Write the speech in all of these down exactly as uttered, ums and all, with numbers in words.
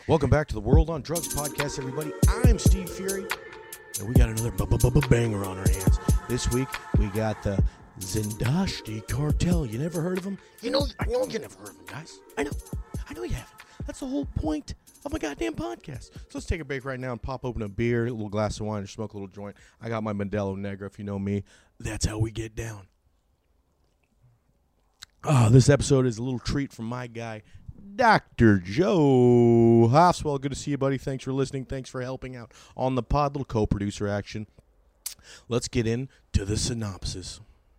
Welcome back to the World on Drugs podcast, everybody. I'm Steve Fury, and we got another banger on our hands. This week, we got the Zindashti Cartel. You never heard of them? You know, I know you never heard of them, guys. I know. I know you haven't. That's the whole point of my goddamn podcast. So let's take a break right now and pop open a beer, a little glass of wine, or smoke a little joint. I got my Modelo Negra, if you know me. That's how we get down. Oh, this episode is a little treat from my guy, Doctor Joe Hoswell. Good to see you, buddy. Thanks for listening. Thanks for helping out on the pod. Little co-producer action. Let's get into the synopsis.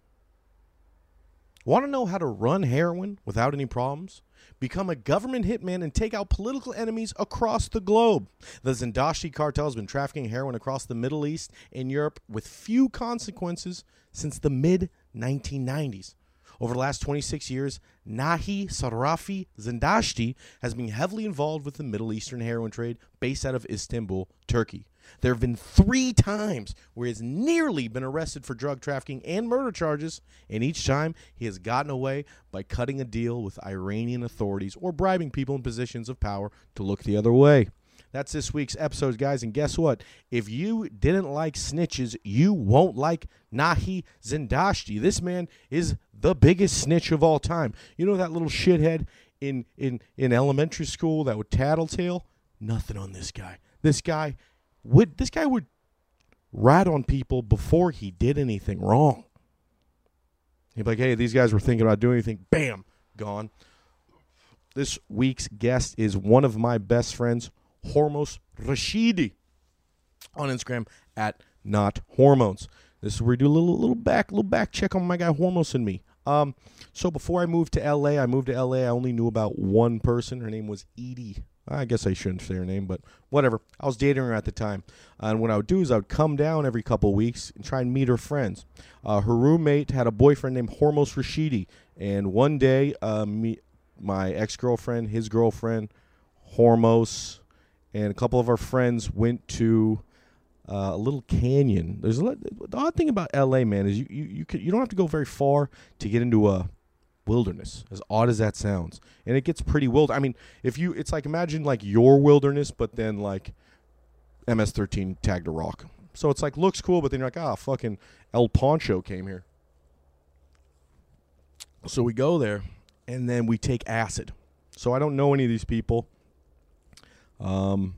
Want to know how to run heroin without any problems? Become a government hitman and take out political enemies across the globe. The Zindashti cartel has been trafficking heroin across the Middle East and Europe with few consequences since the mid nineteen nineties. Over the last twenty-six years, Nahi Sarafi Zindashti has been heavily involved with the Middle Eastern heroin trade based out of Istanbul, Turkey. There have been three times where he has nearly been arrested for drug trafficking and murder charges, and each time he has gotten away by cutting a deal with Iranian authorities or bribing people in positions of power to look the other way. That's this week's episode, guys, and guess what? If you didn't like snitches, you won't like Nahi Zindashti. This man is the biggest snitch of all time. You know that little shithead in, in, in elementary school that would tattletale? Nothing on this guy. This guy would this guy would rat on people before he did anything wrong. He'd be like, hey, these guys were thinking about doing anything. Bam, gone. This week's guest is one of my best friends, Hormos Rashidi, on Instagram at Not Hormones. This is where we do a little little back little back check on my guy Hormos and me. Um, so before I moved to L A, I moved to L A. I only knew about one person. Her name was Edie. I guess I shouldn't say her name, but whatever. I was dating her at the time, and what I would do is I would come down every couple of weeks and try and meet her friends. Uh, her roommate had a boyfriend named Hormos Rashidi, and one day, uh, me, my ex-girlfriend, his girlfriend, Hormos, and a couple of our friends went to uh, a little canyon. There's a lot, the odd thing about L A, man, is you you you, could, you don't have to go very far to get into a wilderness, as odd as that sounds. And it gets pretty wild. I mean, if you, it's like, imagine like your wilderness, but then like M S thirteen tagged a rock. So it's like, looks cool, but then you're like, ah, fucking El Poncho came here. So we go there, and then we take acid. So I don't know any of these people. Um,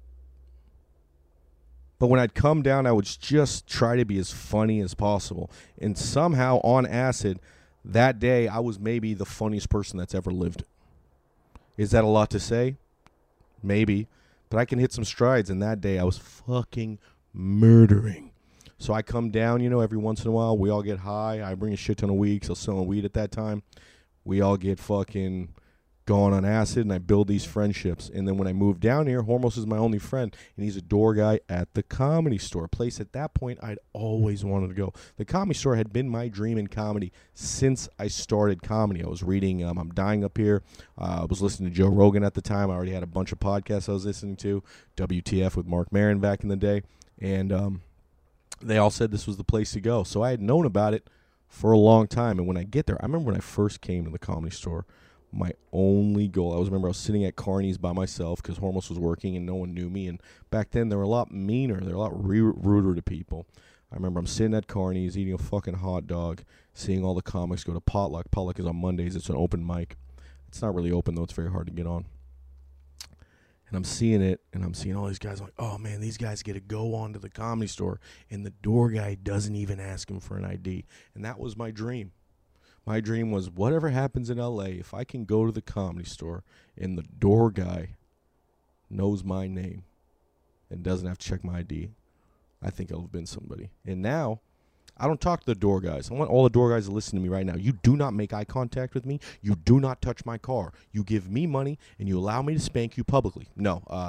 but when I'd come down, I would just try to be as funny as possible. And somehow on acid, that day, I was maybe the funniest person that's ever lived. Is that a lot to say? Maybe. But I can hit some strides, and that day I was fucking murdering. So I come down, you know, every once in a while. We all get high. I bring a shit ton of weed, so I was selling weed at that time. We all get fucking going on acid, and I build these friendships. And then when I moved down here, Hormos is my only friend, and he's a door guy at the Comedy Store, a place at that point I'd always wanted to go. The Comedy Store had been my dream in comedy since I started comedy. I was reading um, I'm Dying Up Here. Uh, I was listening to Joe Rogan at the time. I already had a bunch of podcasts I was listening to, W T F with Mark Maron back in the day, and um, they all said this was the place to go. So I had known about it for a long time, and when I get there, I remember when I first came to the Comedy Store, my only goal, I was remember I was sitting at Carney's by myself because Hormos was working and no one knew me. And back then, they were a lot meaner. They were a lot re- ruder to people. I remember I'm sitting at Carney's eating a fucking hot dog, seeing all the comics go to Potluck. Potluck is on Mondays. It's an open mic. It's not really open, though. It's very hard to get on. And I'm seeing it, and I'm seeing all these guys. I'm like, oh, man, these guys get to go on to the Comedy Store, and the door guy doesn't even ask him for an I D. And that was my dream. My dream was, whatever happens in L A, if I can go to the Comedy Store and the door guy knows my name and doesn't have to check my I D, I think I'll have been somebody. And now, I don't talk to the door guys. I want all the door guys to listen to me right now. You do not make eye contact with me. You do not touch my car. You give me money, and you allow me to spank you publicly. No. Uh,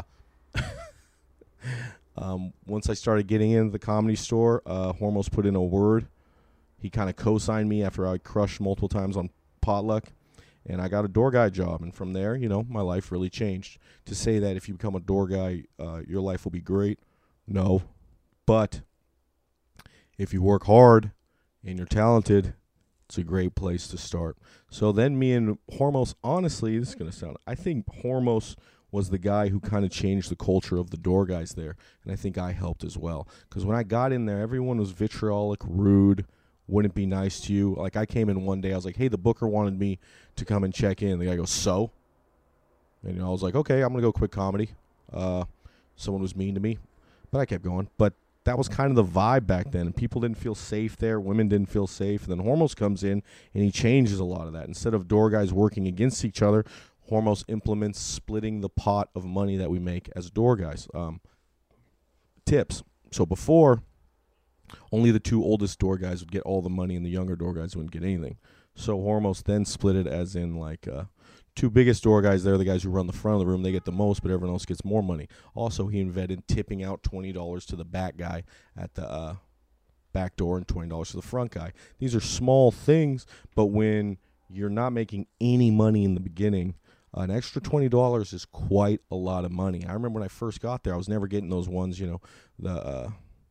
um, once I started getting into the Comedy Store, uh, Hormos put in a word. He kind of co-signed me after I crushed multiple times on Potluck, and I got a door guy job. And from there, you know, my life really changed. To say that if you become a door guy, uh, your life will be great, no. But if you work hard and you're talented, it's a great place to start. So then me and Hormos, honestly, this is going to sound, I think Hormos was the guy who kind of changed the culture of the door guys there, and I think I helped as well. Because when I got in there, everyone was vitriolic, rude, wouldn't be nice to you. Like, I came in one day, I was like, hey, the booker wanted me to come and check in. The guy goes, so? And you know, I was like, okay, I'm going to go quick comedy. Uh, someone was mean to me, but I kept going. But that was kind of the vibe back then. And people didn't feel safe there. Women didn't feel safe. And then Hormos comes in, and he changes a lot of that. Instead of door guys working against each other, Hormos implements splitting the pot of money that we make as door guys. Um, tips. So before, only the two oldest door guys would get all the money, and the younger door guys wouldn't get anything. So Hormos then split it as in, like, uh, two biggest door guys, they're the guys who run the front of the room. They get the most, but everyone else gets more money. Also, he invented tipping out twenty dollars to the back guy at the uh, back door and twenty dollars to the front guy. These are small things, but when you're not making any money in the beginning, an extra twenty dollars is quite a lot of money. I remember when I first got there, I was never getting those ones, you know, the uh,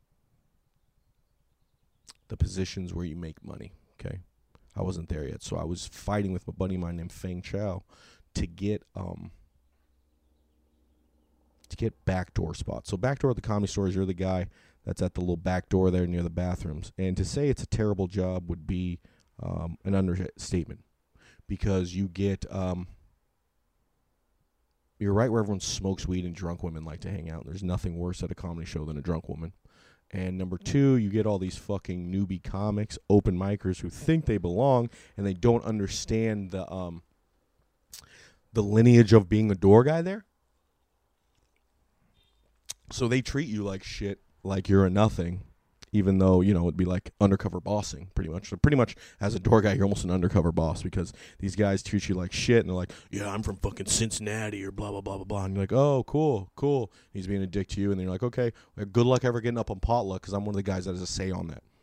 the positions where you make money, okay? I wasn't there yet, so I was fighting with a buddy of mine named Feng Chao to get um to get backdoor spots. So backdoor at the Comedy Store is you're the guy that's at the little back door there near the bathrooms. And to say it's a terrible job would be um, an understatement, because you get um, you're right where everyone smokes weed and drunk women like to hang out. There's nothing worse at a comedy show than a drunk woman. And number two, you get all these fucking newbie comics, open micers who think they belong, and they don't understand the um the lineage of being a door guy there. So they treat you like shit, like you're a nothing, even though, you know, it'd be like undercover bossing, pretty much. So pretty much, as a door guy, you're almost an undercover boss, because these guys treat you like shit, and they're like, yeah, I'm from fucking Cincinnati, or blah, blah, blah, blah, blah. And you're like, oh, cool, cool. And he's being a dick to you, and then you're like, okay, well, good luck ever getting up on potluck, because I'm one of the guys that has a say on that.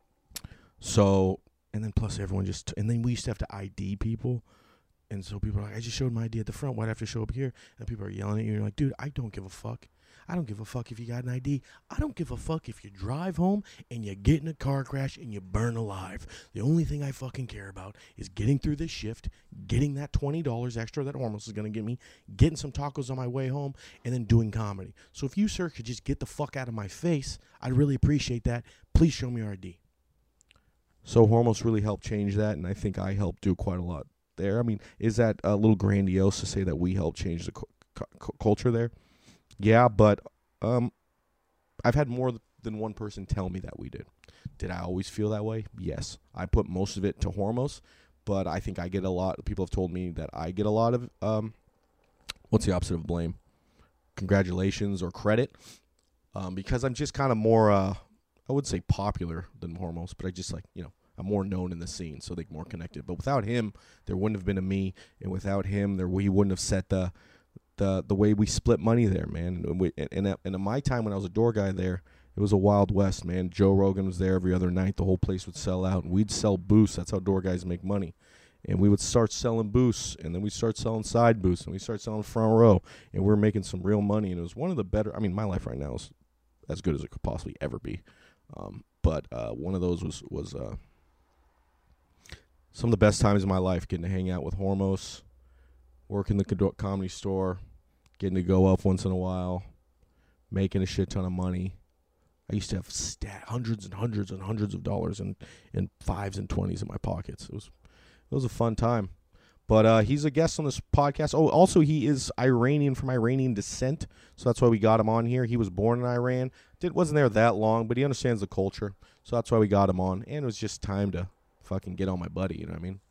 So, and then plus everyone just, and then we used to have to I D people. And so people are like, I just showed my I D at the front. Why'd I have to show up here? And people are yelling at you. And you're like, dude, I don't give a fuck. I don't give a fuck if you got an I D. I don't give a fuck if you drive home and you get in a car crash and you burn alive. The only thing I fucking care about is getting through this shift, getting that twenty dollars extra that Hormos is going to give me, getting some tacos on my way home, and then doing comedy. So if you, sir, could just get the fuck out of my face, I'd really appreciate that. Please show me your I D. So Hormos really helped change that, and I think I helped do quite a lot there. I mean, is that a little grandiose to say that we helped change the cu- cu- culture there? Yeah, but um, I've had more than one person tell me that we did. Did I always feel that way? Yes. I put most of it to Hormos, but I think I get a lot. People have told me that I get a lot of, um, what's the opposite of blame? Congratulations or credit, um, because I'm just kind of more, uh, I would say popular than Hormos, but I just like, you know, I'm more known in the scene, so they're more connected. But without him, there wouldn't have been a me, and without him, there we wouldn't have set the the the way we split money there, man. And, we, and, and in my time when I was a door guy there, it was a wild west, man. Joe Rogan was there every other night. The whole place would sell out, and we'd sell booths. That's how door guys make money. And we would start selling booths, and then we'd start selling side booths, and we start selling front row, and we were making some real money. And it was one of the better, I mean, my life right now is as good as it could possibly ever be. Um, but uh, one of those was, was uh, some of the best times of my life, getting to hang out with Hormos, working the Comedy Store, getting to go up once in a while, making a shit ton of money. I used to have stat hundreds and hundreds and hundreds of dollars in, in fives and twenties in my pockets. It was it was a fun time. But uh, he's a guest on this podcast. Oh, also he is Iranian, from Iranian descent, so that's why we got him on here. He was born in Iran. Did wasn't there that long, but he understands the culture, so that's why we got him on. And it was just time to fucking get on my buddy. You know what I mean?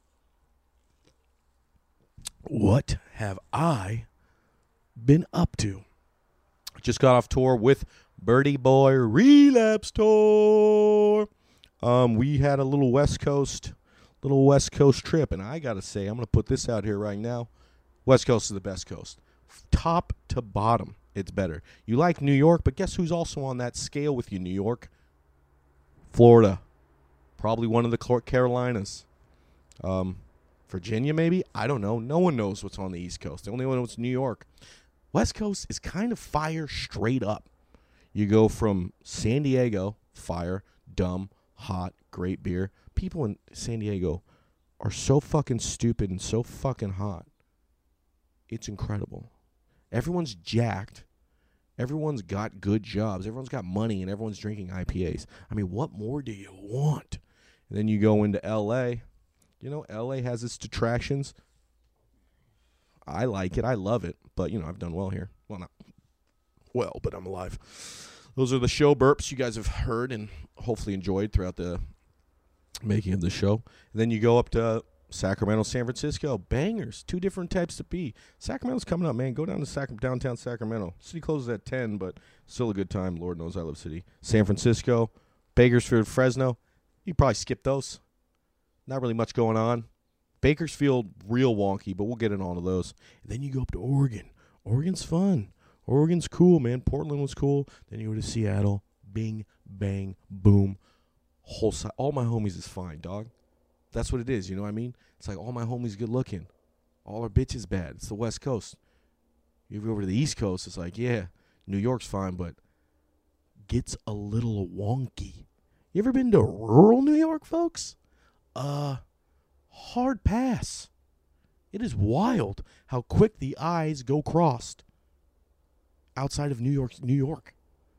What have I been up to? Just got off tour with Birdie Boy Relapse Tour. Um, we had a little West Coast, little West Coast trip, and I gotta say, I'm gonna put this out here right now. West Coast is the best coast, top to bottom. It's better. You like New York, but guess who's also on that scale with you? New York, Florida, probably one of the Carolinas. Um. Virginia, maybe? I don't know. No one knows what's on the East Coast. The only one knows New York. West Coast is kind of fire straight up. You go from San Diego, fire, dumb, hot, great beer. People in San Diego are so fucking stupid and so fucking hot. It's incredible. Everyone's jacked. Everyone's got good jobs. Everyone's got money, and everyone's drinking I P As. I mean, what more do you want? And then you go into L A. You know, L A has its detractions. I like it. I love it. But, you know, I've done well here. Well, not well, but I'm alive. Those are the show burps you guys have heard and hopefully enjoyed throughout the making of the show. And then you go up to Sacramento, San Francisco. Bangers. Two different types to be. Sacramento's coming up, man. Go down to Sac- downtown Sacramento. City closes at ten, but still a good time. Lord knows I love city. San Francisco, Bakersfield, Fresno. You probably skip those. Not really much going on. Bakersfield, real wonky, but we'll get into all of those. And then you go up to Oregon. Oregon's fun. Oregon's cool, man. Portland was cool. Then you go to Seattle. Bing, bang, boom. Whole side. All my homies is fine, dog. That's what it is, you know what I mean? It's like all my homies good looking. All our bitches bad. It's the West Coast. You go over to the East Coast, it's like, yeah, New York's fine, but gets a little wonky. You ever been to rural New York, folks? Uh, hard pass. It is wild how quick the eyes go crossed outside of New York, New York.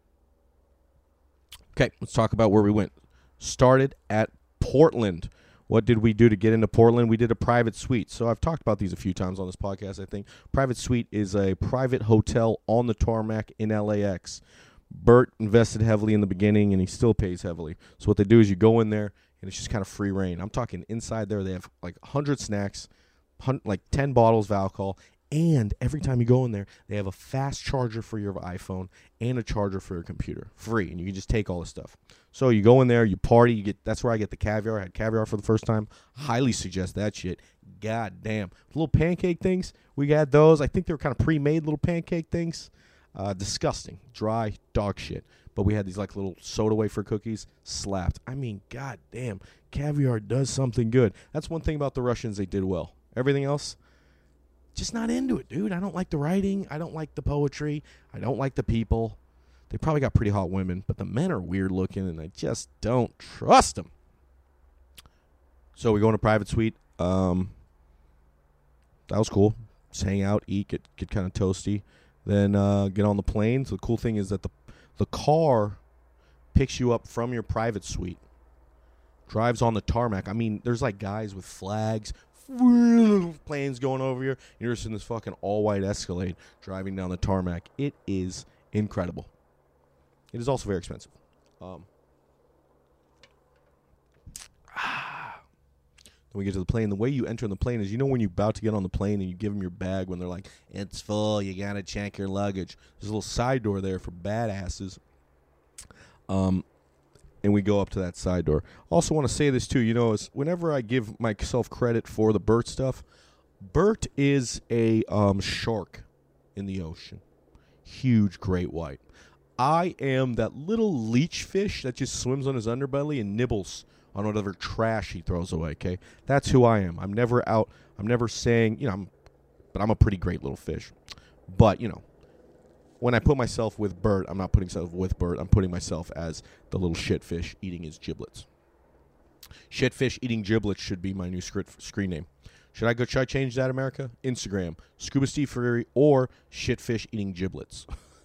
Okay, let's talk about where we went. Started at Portland. What did we do to get into Portland? We did a private suite. So I've talked about these a few times on this podcast, I think. Private suite is a private hotel on the tarmac in L A X. Bert invested heavily in the beginning, and he still pays heavily. So what they do is you go in there, and it's just kind of free reign. I'm talking inside there, they have like one hundred snacks, like ten bottles of alcohol, and every time you go in there, they have a fast charger for your iPhone and a charger for your computer. Free, and you can just take all this stuff. So you go in there, you party, you get. That's where I get the caviar. I had caviar for the first time. Highly suggest that shit. God damn. Little pancake things, we got those. I think they were kind of pre-made little pancake things. Uh, disgusting. Dry dog shit. But we had these like little soda wafer cookies. Slapped. I mean, god damn. Caviar does something good. That's one thing about the Russians they did well. Everything else, just not into it, dude. I don't like the writing. I don't like the poetry. I don't like the people. They probably got pretty hot women, but the men are weird looking, and I just don't trust them. So we go in a private suite. Um, that was cool. Just hang out, eat, get get kind of toasty. Then uh, get on the plane. So the cool thing is that the the car picks you up from your private suite, drives on the tarmac. I mean, there's like guys with flags, planes going over here. You're just in this fucking all-white Escalade driving down the tarmac. It is incredible. It is also very expensive. Um, Then we get to the plane. The way you enter the plane is, you know, when you're about to get on the plane and you give them your bag when they're like, it's full, you got to check your luggage. There's a little side door there for badasses. Um, and we go up to that side door. Also want to say this, too. You know, is whenever I give myself credit for the Bert stuff, Bert is a um, shark in the ocean. Huge great white. I am that little leech fish that just swims on his underbelly and nibbles on whatever trash he throws away, okay? That's who I am. I'm never out. I'm never saying, you know, I'm, but I'm a pretty great little fish. But, you know, when I put myself with Bert, I'm not putting myself with Bert. I'm putting myself as the little shit fish eating his giblets. Shit fish eating giblets should be my new script, screen name. Should I go? Should I change that, America? Instagram, Scuba Steve Ferrari, or shit fish eating giblets.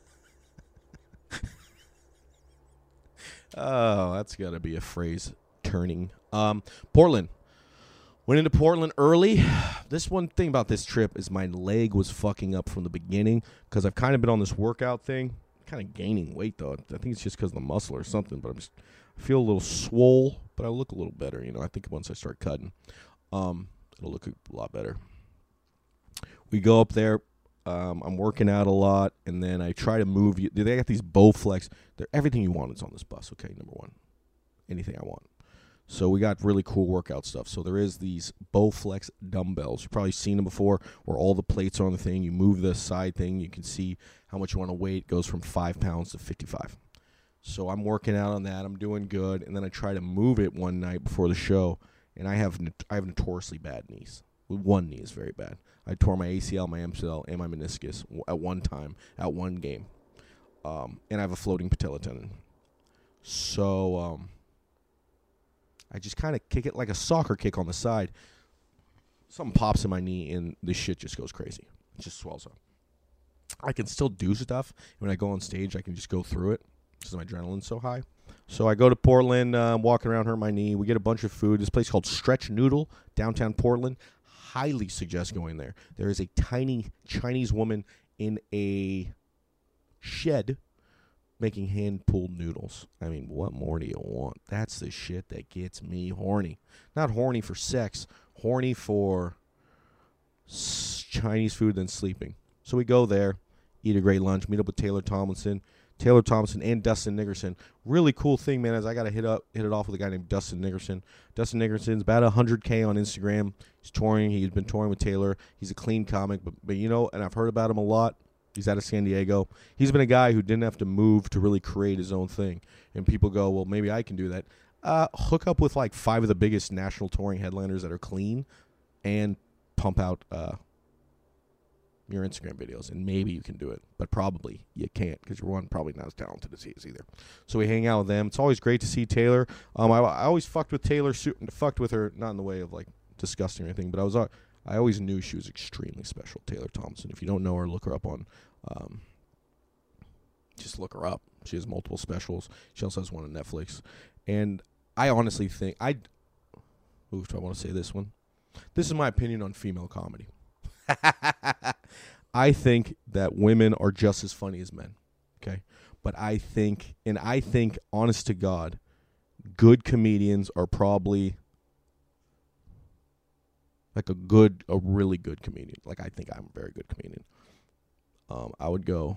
Oh, that's got to be a phrase. Turning. Um, Portland. Went into Portland early. This one thing about this trip is my leg was fucking up from the beginning because I've kind of been on this workout thing. Kind of gaining weight, though. I think it's just because of the muscle or something, but I'm just, I feel a little swole, but I look a little better. You know, I think once I start cutting, um, it'll look a lot better. We go up there. Um, I'm working out a lot, and then I try to move you. They got these Bowflex. They're everything you want is on this bus, okay, number one. Anything I want. So we got really cool workout stuff. So there is these Bowflex dumbbells. You've probably seen them before where all the plates are on the thing. You move the side thing. You can see how much you want to weigh. It goes from five pounds to fifty-five. So I'm working out on that. I'm doing good. And then I try to move it one night before the show. And I have I have notoriously bad knees. One knee is very bad. I tore my A C L, my M C L, and my meniscus at one time, at one game. Um, and I have a floating patella tendon. So... Um, I just kind of kick it like a soccer kick on the side. Something pops in my knee, and this shit just goes crazy. It just swells up. I can still do stuff. When I go on stage, I can just go through it because my adrenaline's so high. So I go to Portland, uh, I'm walking around, hurt my knee. We get a bunch of food. This place called Stretch Noodle, downtown Portland. Highly suggest going there. There is a tiny Chinese woman in a shed making hand-pulled noodles. I mean, what more do you want? That's the shit that gets me horny. Not horny for sex, horny for s- Chinese food and sleeping. So we go there, eat a great lunch, meet up with Taylor Tomlinson. Taylor Tomlinson and Dustin Nickerson. Really cool thing, man, is I got to hit up hit it off with a guy named Dustin Nickerson. Dustin Nickerson's about one hundred K on Instagram. He's touring. He's been touring with Taylor. He's a clean comic, but, but you know, and I've heard about him a lot. He's out of San Diego. He's been a guy who didn't have to move to really create his own thing. And people go, well, maybe I can do that. Uh, hook up with like five of the biggest national touring headliners that are clean and pump out uh, your Instagram videos, and maybe you can do it, but probably you can't because you're one, probably not as talented as he is either. So we hang out with them. It's always great to see Taylor. Um, I, I always fucked with Taylor, fucked with her, not in the way of like disgusting or anything, but I was, uh, I always knew she was extremely special. Taylor Thompson. If you don't know her, look her up on, um, just look her up. She has multiple specials. She also has one on Netflix, and I honestly think I. Ooh, do I want to say this one? This is my opinion on female comedy. I think that women are just as funny as men, okay? But I think, and I think, honest to God, good comedians are probably like a good, a really good comedian. Like, I think I'm a very good comedian. Um, I would go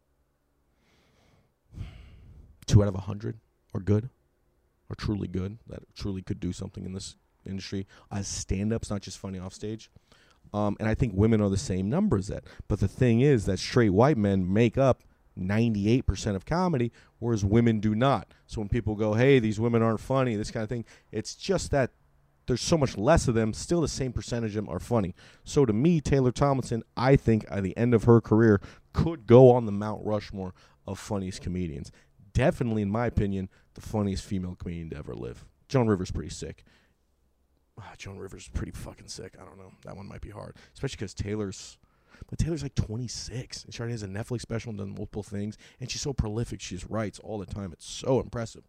two out of a hundred are good, are truly good, that truly could do something in this industry as stand-ups, not just funny off stage. Um, and I think women are the same number as that. But the thing is that straight white men make up ninety-eight percent of comedy, whereas women do not. So when people go, hey, these women aren't funny, this kind of thing, it's just that there's so much less of them, still the same percentage of them are funny. So to me, Taylor Tomlinson, I think at the end of her career, could go on the Mount Rushmore of funniest comedians. Definitely, in my opinion, the funniest female comedian to ever live. Joan Rivers pretty sick. Ah, Joan Rivers is pretty fucking sick. I don't know. That one might be hard. Especially because Taylor's... But Taylor's like twenty-six. And she already has a Netflix special and done multiple things. And she's so prolific. She just writes all the time. It's so impressive.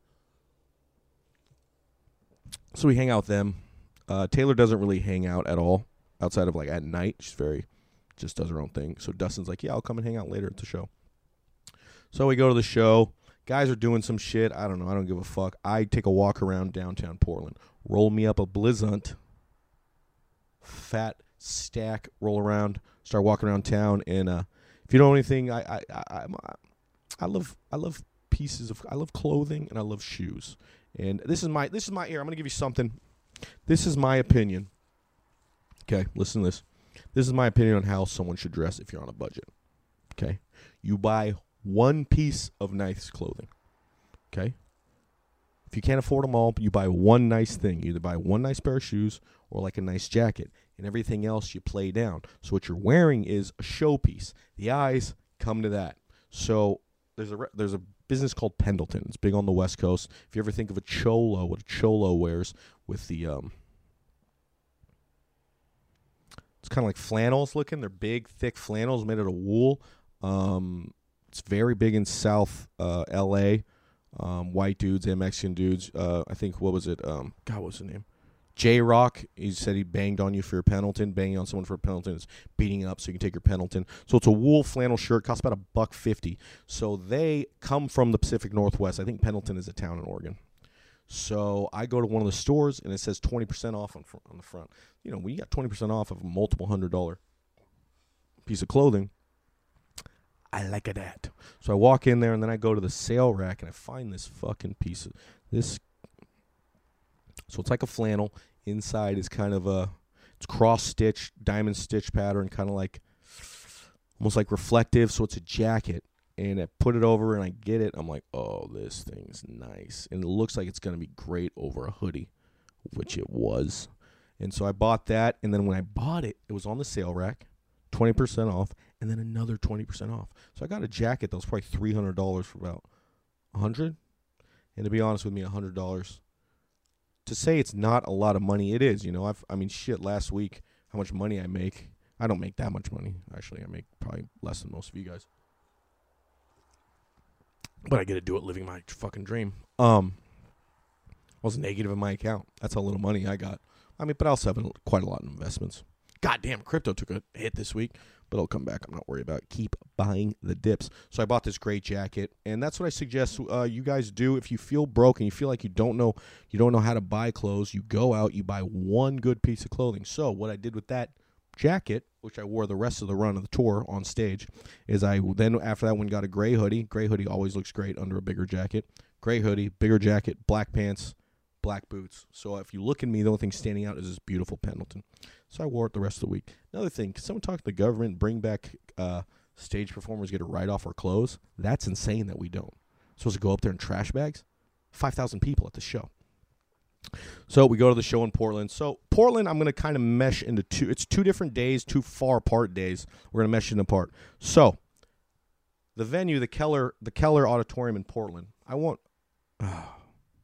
So we hang out with them. Uh, Taylor doesn't really hang out at all outside of like at night. She's very... Just does her own thing. So Dustin's like, yeah, I'll come and hang out later at the show. So we go to the show. Guys are doing some shit. I don't know. I don't give a fuck. I take a walk around downtown Portland. Roll me up a Blizzant. Fat stack. Roll around. Start walking around town. And uh, if you know anything, I I I, I I love I love pieces of I love clothing and I love shoes. And this is my this is my ear. I'm gonna give you something. This is my opinion. Okay, listen to this. This is my opinion on how someone should dress if you're on a budget. Okay, you buy one piece of nice clothing, okay? If you can't afford them all, you buy one nice thing. You either buy one nice pair of shoes or like a nice jacket, and everything else you play down. So what you're wearing is a showpiece. The eyes come to that. So there's a there's a business called Pendleton. It's big on the West Coast. If you ever think of a cholo, what a cholo wears with the um, it's kind of like flannels looking. They're big, thick flannels made out of wool. Um. It's very big in South uh, L A Um, white dudes and Mexican dudes. Uh, I think, what was it? Um, God, what was his name? J-Rock. He said he banged on you for your Pendleton. Banging on someone for a Pendleton is beating up so you can take your Pendleton. So it's a wool flannel shirt. Costs about a buck fifty. So they come from the Pacific Northwest. I think Pendleton is a town in Oregon. So I go to one of the stores, and it says twenty percent off on, on the front. You know, when you got twenty percent off of a multiple hundred dollar piece of clothing, I like it that. So I walk in there, and then I go to the sale rack, and I find this fucking piece of this. So it's like a flannel. Inside is kind of a, it's cross-stitch, diamond stitch pattern, kind of like, almost like reflective. So it's a jacket, and I put it over, and I get it. I'm like, oh, this thing's nice. And it looks like it's going to be great over a hoodie, which it was. And so I bought that, and then when I bought it, it was on the sale rack, twenty percent off, and then another twenty percent off. So I got a jacket that was probably three hundred dollars for about one hundred dollars. And to be honest with me, one hundred dollars. To say it's not a lot of money, it is. You know, I've, I mean, shit, last week, how much money I make. I don't make that much money. Actually, I make probably less than most of you guys. But I get to do it living my fucking dream. Um, I was negative in my account. That's how little money I got. I mean, but I also have quite a lot in investments. Goddamn, crypto took a hit this week, but it'll come back. I'm not worried about it. Keep buying the dips. So I bought this great jacket, and that's what I suggest uh, you guys do. If you feel broke and you feel like you don't know, you don't know how to buy clothes, you go out, you buy one good piece of clothing. So what I did with that jacket, which I wore the rest of the run of the tour on stage, is I then after that one got a gray hoodie. Gray hoodie always looks great under a bigger jacket. Gray hoodie, bigger jacket, black pants, black boots. So if you look at me, the only thing standing out is this beautiful Pendleton. So I wore it the rest of the week. Another thing, can someone talk to the government, bring back uh, stage performers, get a write-off or clothes? That's insane that we don't. Supposed to go up there in trash bags? five thousand people at the show. So we go to the show in Portland. So Portland, I'm going to kind of mesh into two. It's two different days, two far apart days. We're going to mesh it apart. So the venue, the Keller, the Keller Auditorium in Portland. I want. Oh.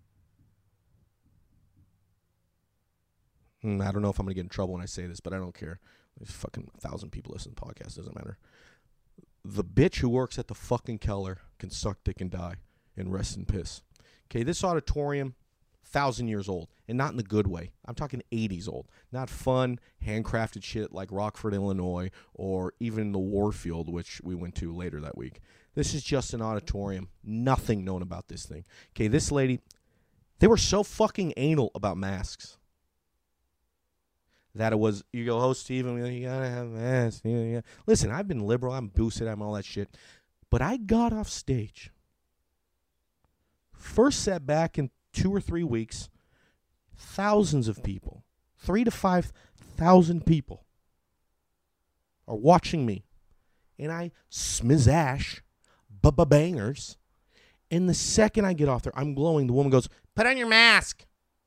I don't know if I'm going to get in trouble when I say this, but I don't care. There's fucking a thousand people listen to the podcast. Doesn't matter. The bitch who works at the fucking Keller can suck dick and die and rest in piss. Okay, this auditorium, thousand years old, and not in the good way. I'm talking eighties old. Not fun, handcrafted shit like Rockford, Illinois, or even the Warfield, which we went to later that week. This is just an auditorium. Nothing known about this thing. Okay, this lady, they were so fucking anal about masks. That it was, you go, oh, Steven, you gotta have masks. Yeah, yeah. Listen, I've been liberal, I'm boosted, I'm all that shit. But I got off stage. First set back in two or three weeks, thousands of people, three to five thousand people are watching me. And I smizash, ba-ba-bangers. And the second I get off there, I'm glowing. The woman goes, put on your mask.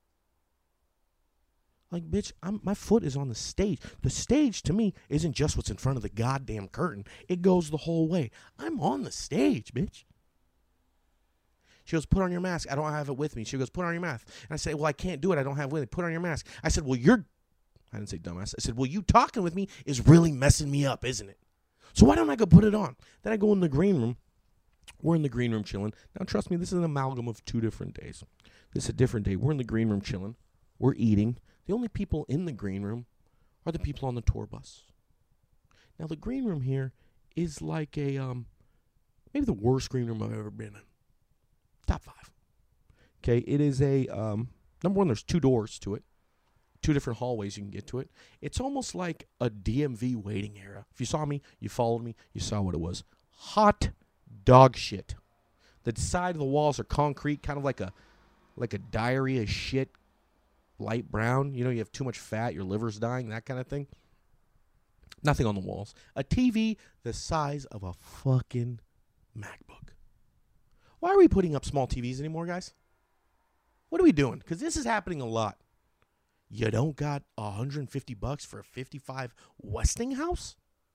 Like, bitch, I'm, my foot is on the stage. The stage, to me, isn't just what's in front of the goddamn curtain. It goes the whole way. I'm on the stage, bitch. She goes, put on your mask. I don't have it with me. She goes, put on your mask. And I say, well, I can't do it. I don't have it with me. Put on your mask. I said, well, you're, I didn't say dumbass. I said, well, you talking with me is really messing me up, isn't it? So why don't I go put it on? Then I go in the green room. We're in the green room chilling. Now, trust me, this is an amalgam of two different days. This is a different day. We're in the green room chilling. We're eating. The only people in the green room are the people on the tour bus. Now, the green room here is like a, um, maybe the worst green room I've ever been in. Top five. Okay, it is a, um, number one, there's two doors to it. Two different hallways you can get to it. It's almost like a D M V waiting area. If you saw me, you followed me, you saw what it was. Hot dog shit. The side of the walls are concrete, kind of like a, like a diarrhea shit. Light brown, you know, you have too much fat, your liver's dying, that kind of thing. Nothing on the walls. A T V the size of a fucking MacBook. Why are we putting up small T Vs anymore, guys? What are we doing? Because this is happening a lot. You don't got one hundred fifty bucks for a fifty-five Westinghouse?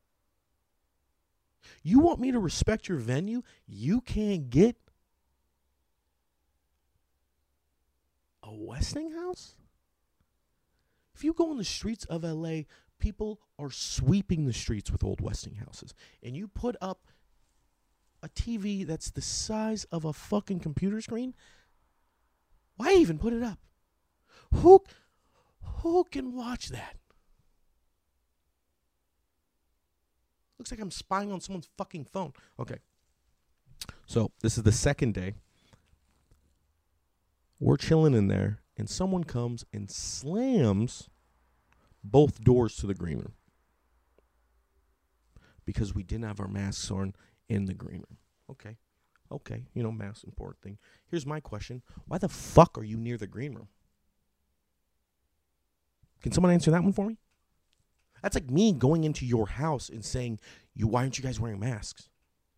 You want me to respect your venue? You can't get a Westinghouse? If you go on the streets of L A, people are sweeping the streets with old Westinghouses. And you put up a T V that's the size of a fucking computer screen? Why even put it up? Who, who can watch that? Looks like I'm spying on someone's fucking phone. Okay. So, this is the second day. We're chilling in there, and someone comes and slams both doors to the green room because we didn't have our masks on in the green room. Okay. Okay. You know, masks, important thing. Here's my question. Why the fuck are you near the green room? Can someone answer that one for me? That's like me going into your house and saying, "You, why aren't you guys wearing masks?"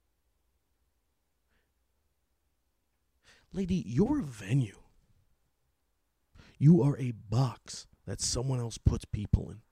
Lady, you're a venue. You are a box that someone else puts people in.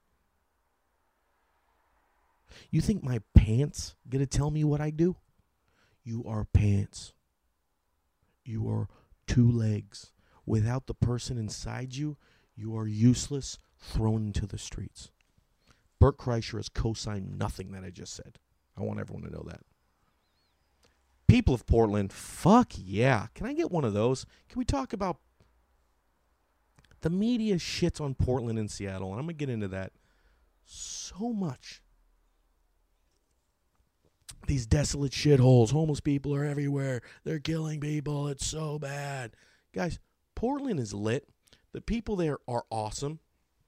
You think my pants gonna tell me what I do? You are pants. You are two legs. Without the person inside you, you are useless, thrown into the streets. Bert Kreischer has co-signed nothing that I just said. I want everyone to know that. People of Portland, fuck yeah. Can I get one of those? Can we talk about the media shits on Portland and Seattle? And I'm going to get into that so much. These desolate shitholes. Homeless people are everywhere. They're killing people. It's so bad. Guys, Portland is lit. The people there are awesome.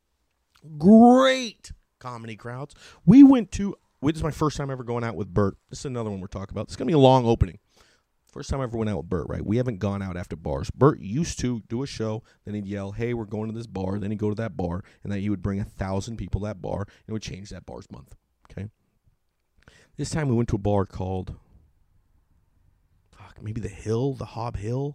Great comedy crowds. We went to, this is my first time ever going out with Bert. This is another one we're talking about. It's going to be a long opening. First time I ever went out with Bert, right? We haven't gone out after bars. Bert used to do a show, then he'd yell, hey, we're going to this bar. Then he'd go to that bar, and then he would bring a thousand people to that bar, and it would change that bar's month, okay? This time we went to a bar called, fuck, maybe the Hill, the Hob Hill.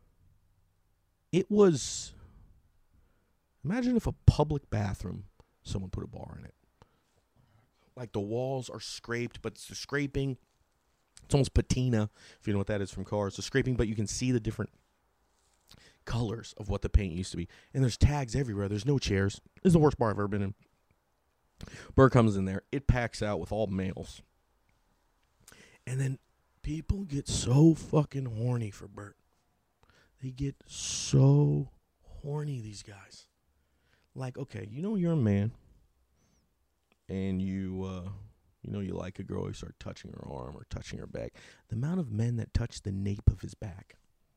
It was, imagine if a public bathroom, someone put a bar in it. Like the walls are scraped, but it's the scraping, it's almost patina, if you know what that is from cars. The scraping, but you can see the different colors of what the paint used to be. And there's tags everywhere. There's no chairs. This is the worst bar I've ever been in. Bert comes in there. It packs out with all males. And then people get so fucking horny for Bert. They get so horny, these guys. Like, okay, you know you're a man, and you, uh, you know you like a girl, you start touching her arm or touching her back. The amount of men that touch the nape of his back.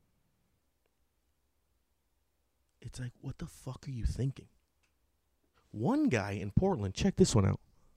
It's like, what the fuck are you thinking? One guy in Portland, check this one out.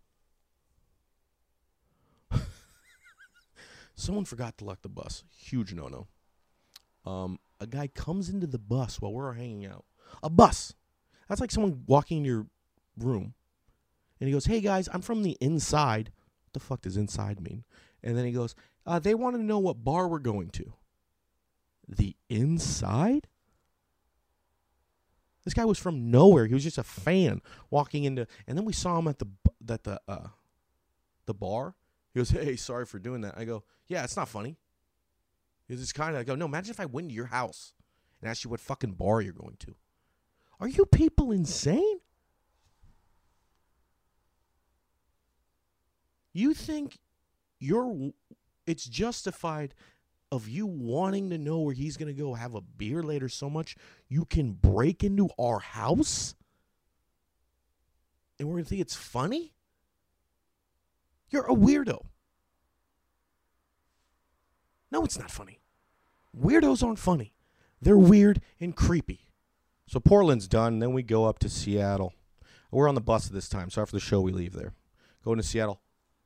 Someone forgot to lock the bus. Huge no-no. Um, a guy comes into the bus while we're hanging out. A bus. That's like someone walking in your room. And he goes, hey, guys, I'm from the inside. What the fuck does inside mean? And then he goes, uh, they want to know what bar we're going to. The inside? This guy was from nowhere. He was just a fan walking into, and then we saw him at the at the uh, the bar. He goes, hey, sorry for doing that. I go, yeah, it's not funny. He was kind of, I go, no, imagine if I went to your house and asked you what fucking bar you're going to. Are you people insane? You think you're, it's justified of you wanting to know where he's going to go have a beer later so much you can break into our house? And we're going to think it's funny? You're a weirdo. No, it's not funny. Weirdos aren't funny. They're weird and creepy. So Portland's done. Then we go up to Seattle. We're on the bus this time. So after the show, we leave there. Going to Seattle.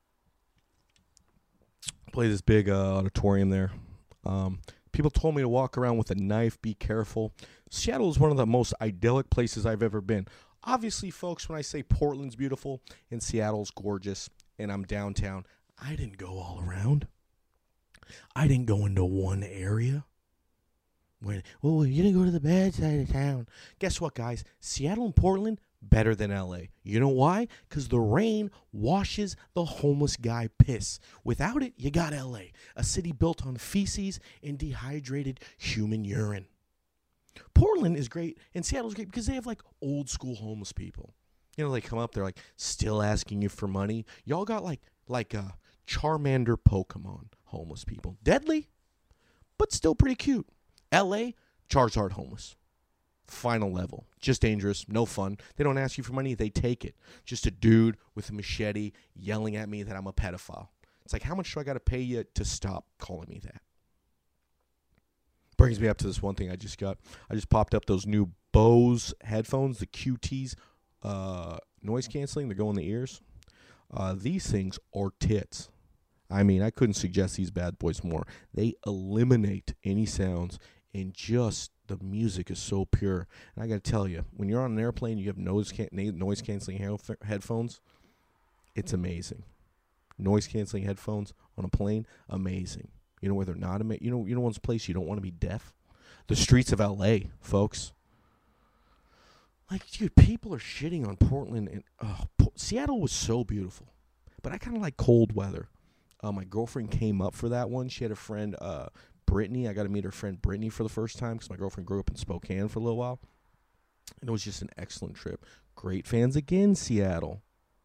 Play this big uh, auditorium there. Um, people told me to walk around with a knife. Be careful. Seattle is one of the most idyllic places I've ever been. Obviously, folks, when I say Portland's beautiful and Seattle's gorgeous and I'm downtown, I didn't go all around. I didn't go into one area. When, well, you didn't go to the bad side of town. Guess what, guys? Seattle and Portland, better than L A. You know why? Because the rain washes the homeless guy piss. Without it, you got L A, a city built on feces and dehydrated human urine. Portland is great, and Seattle's great because they have, like, old-school homeless people. You know, they come up, they're, like, still asking you for money. Y'all got, like, like uh, Charmander Pokemon homeless people. Deadly, but still pretty cute. L A, Charizard homeless. Final level. Just dangerous. No fun. They don't ask you for money. They take it. Just a dude with a machete yelling at me that I'm a pedophile. It's like, how much do I got to pay you to stop calling me that? Brings me up to this one thing I just got. I just popped up those new Bose headphones, the Q Ts, uh, noise canceling. They go in the ears. Uh, these things are tits. I mean, I couldn't suggest these bad boys more. They eliminate any sounds, and just the music is so pure. And I got to tell you, when you're on an airplane, you have noise can- noise canceling he- headphones. It's amazing. Noise canceling headphones on a plane, amazing. You know where they're not amazing? You know, you know one's place you don't want to be deaf? The streets of L A, folks. Like, dude, people are shitting on Portland. And oh, po- Seattle was so beautiful. But I kind of like cold weather. Uh, my girlfriend came up for that one. She had a friend, uh, Brittany. I got to meet her friend Brittany for the first time because my girlfriend grew up in Spokane for a little while. And it was just an excellent trip. Great fans again, Seattle.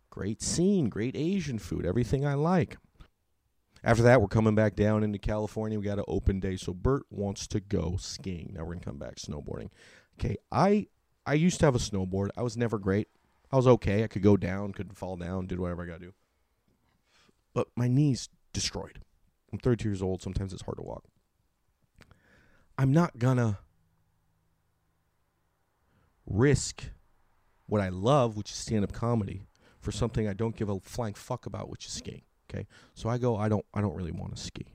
Great scene, great Asian food, everything I like. After that, we're coming back down into California. We got an open day, so Bert wants to go skiing. Now we're going to come back snowboarding. Okay, I I used to have a snowboard. I was never great. I was okay. I could go down, couldn't fall down, did whatever I got to do. But my knee's destroyed. I'm thirty-two years old. Sometimes it's hard to walk. I'm not going to risk what I love, which is stand-up comedy, for something I don't give a flying fuck about, which is skiing. Okay, so I go. I don't. I don't really want to ski.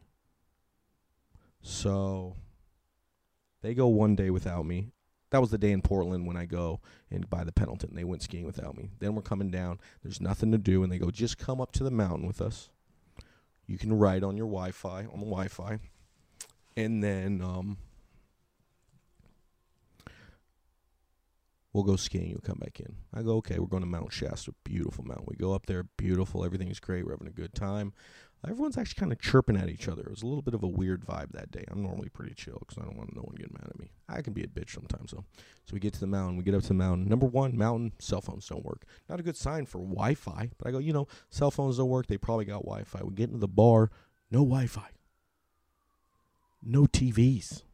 So they go one day without me. That was the day in Portland when I go and buy the Pendleton. They went skiing without me. Then we're coming down. There's nothing to do, and they go, just come up to the mountain with us. You can ride on your Wi-Fi on the Wi-Fi, and then um, we'll go skiing. You'll come back in. I go, okay, we're going to Mount Shasta. Beautiful mountain. We go up there. Beautiful. Everything's great. We're having a good time. Everyone's actually kind of chirping at each other. It was a little bit of a weird vibe that day. I'm normally pretty chill because I don't want no one getting mad at me. I can be a bitch sometimes, though. So we get to the mountain. We get up to the mountain. Number one, mountain, cell phones don't work. Not a good sign for Wi-Fi. But I go, you know, cell phones don't work. They probably got Wi-Fi. We get into the bar. No Wi-Fi. No T Vs.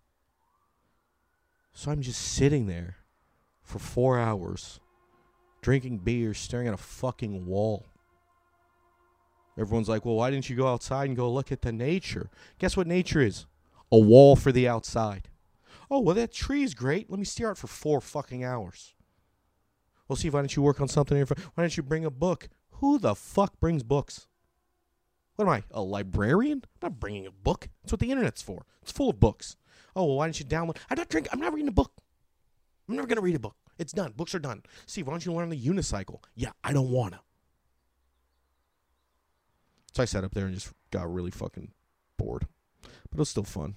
So I'm just sitting there for four hours, drinking beer, staring at a fucking wall. Everyone's like, well, why didn't you go outside and go look at the nature? Guess what nature is? A wall for the outside. Oh, well, that tree's great. Let me stare at it for four fucking hours. Well, see, why don't you work on something? Why don't you bring a book? Who the fuck brings books? What am I, a librarian? I'm not bringing a book. That's what the internet's for. It's full of books. Oh, well, why don't you download? I'm not drinking. I'm not reading a book. I'm never going to read a book. It's done. Books are done. Steve, why don't you learn on the unicycle? Yeah, I don't want to. So I sat up there and just got really fucking bored. But it was still fun.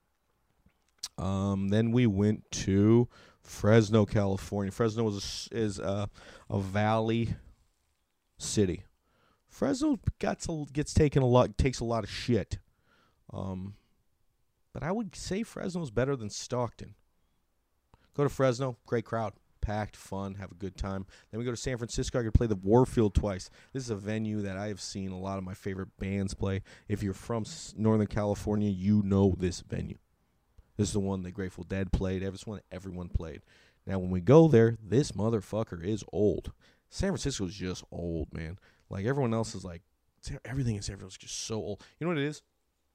Um, then we went to Fresno, California. Fresno is a, is a, a valley city. Fresno gets, a, gets taken a lot, takes a lot of shit. Um, but I would say Fresno's better than Stockton. Go to Fresno, great crowd. Packed, fun, have a good time. Then we go to San Francisco. I could play the Warfield twice. This is a venue that I have seen a lot of my favorite bands play. If you're from Northern California, you know this venue. This is the one the Grateful Dead played. This is one everyone played. Now, when we go there, this motherfucker is old. San Francisco is just old, man. Like, everyone else is like, everything in San Francisco is just so old. You know what it is?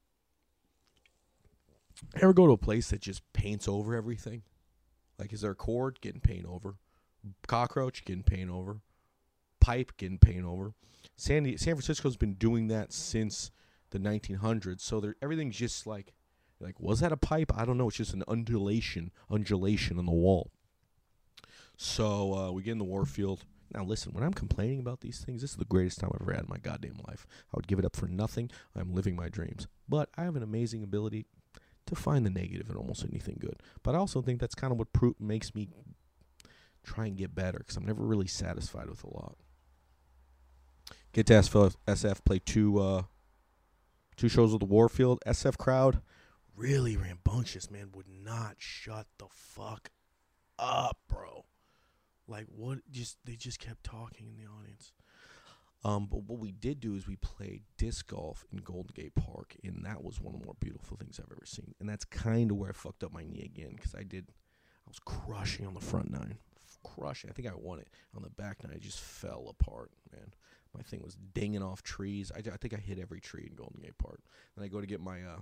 Ever go to a place that just paints over everything? Like, is there a cord? Getting paint over. Cockroach? Getting paint over. Pipe? Getting paint over. San, San Francisco's been doing that since the nineteen hundreds, so everything's just like, like, was that a pipe? I don't know. It's just an undulation, undulation on the wall. So uh, we get in the Warfield. Now, listen, when I'm complaining about these things, this is the greatest time I've ever had in my goddamn life. I would give it up for nothing. I'm living my dreams. But I have an amazing ability to find the negative in almost anything good. But I also think that's kind of what pro- makes me try and get better, because I'm never really satisfied with a lot. Get to S F, play two uh, two shows with the Warfield. S F crowd, really rambunctious, man. Would not shut the fuck up, bro. Like, what? Just they just kept talking in the audience. Um, but what we did do is we played disc golf in Golden Gate Park, and that was one of the more beautiful things I've ever seen. And that's kind of where I fucked up my knee again, because I did, I was crushing on the front nine, crushing. I think I won it. On the back nine, it just fell apart, man. My thing was dinging off trees. I, I think I hit every tree in Golden Gate Park. Then I go to get my uh,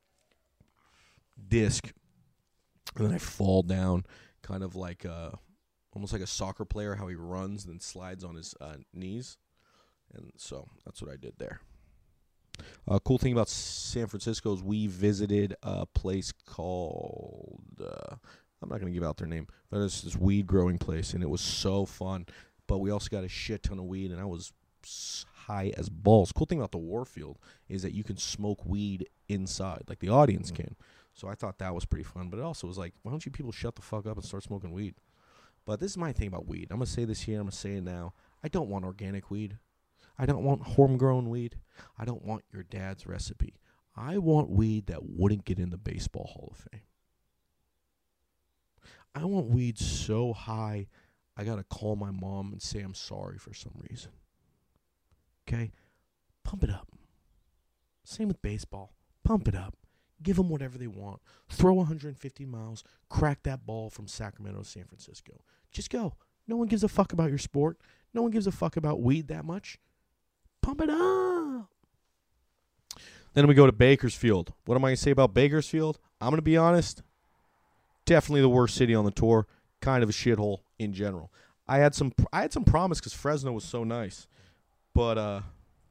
disc, and then I fall down, kind of like uh, almost like a soccer player, how he runs and then slides on his uh, knees. And so that's what I did there. Uh, cool thing about San Francisco is we visited a place called, uh, I'm not going to give out their name, but it's this weed growing place, and it was so fun. But we also got a shit ton of weed, and I was high as balls. Cool thing about the Warfield is that you can smoke weed inside, like the audience can. So I thought that was pretty fun. But it also was like, why don't you people shut the fuck up and start smoking weed? But this is my thing about weed. I'm going to say this here. I'm going to say it now. I don't want organic weed. I don't want homegrown weed. I don't want your dad's recipe. I want weed that wouldn't get in the Baseball Hall of Fame. I want weed so high, I got to call my mom and say I'm sorry for some reason. Okay? Pump it up. Same with baseball. Pump it up. Give them whatever they want. Throw one hundred fifty miles. Crack that ball from Sacramento to San Francisco. Just go. No one gives a fuck about your sport. No one gives a fuck about weed that much. Pump it up. Then we go to Bakersfield. What am I going to say about Bakersfield? I'm going to be honest. Definitely the worst city on the tour. Kind of a shithole in general. I had some I had some promise because Fresno was so nice. But uh,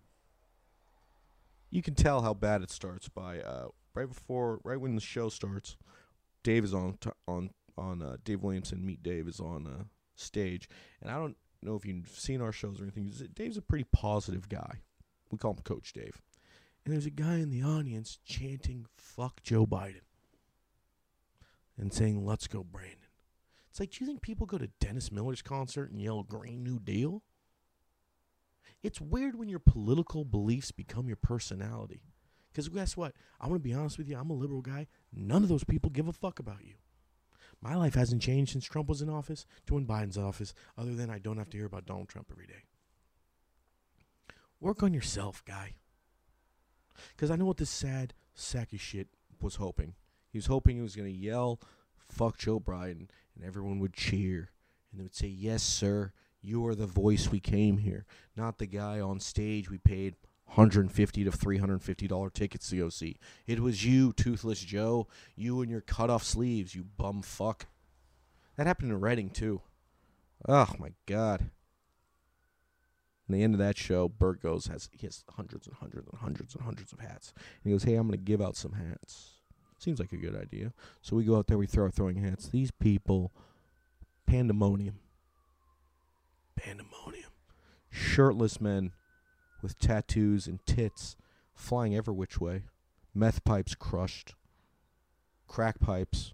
you can tell how bad it starts by uh, right before, right when the show starts. Dave is on t- on on uh, Dave Williamson. Meet Dave is on uh, stage, and I don't know if you've seen our shows or anything. Dave's a pretty positive guy. We call him Coach Dave. And there's a guy in the audience chanting "fuck Joe Biden" and saying "let's go Brandon." It's like, do you think people go to Dennis Miller's concert and yell "Green New Deal"? It's weird when your political beliefs become your personality. Because guess what? I'm going to be honest with you. I'm a liberal guy. None of those people give a fuck about you. My life hasn't changed since Trump was in office to when Biden's office, other than I don't have to hear about Donald Trump every day. Work on yourself, guy. Because I know what this sad sack of shit was hoping. He was hoping he was going to yell, "fuck Joe Biden," and everyone would cheer. And they would say, "Yes, sir, you are the voice we came here." Not the guy on stage we paid one hundred fifty dollars to three hundred fifty dollars tickets to go see. It was you, Toothless Joe. You and your cut-off sleeves, you bum fuck. That happened in Reading, too. Oh, my God. And the end of that show, Bert goes, has he has hundreds and hundreds and hundreds and hundreds of hats. And he goes, "Hey, I'm going to give out some hats." Seems like a good idea. So we go out there, we throw our throwing hats. These people, pandemonium. Pandemonium. Shirtless men with tattoos and tits flying every which way. Meth pipes crushed. Crack pipes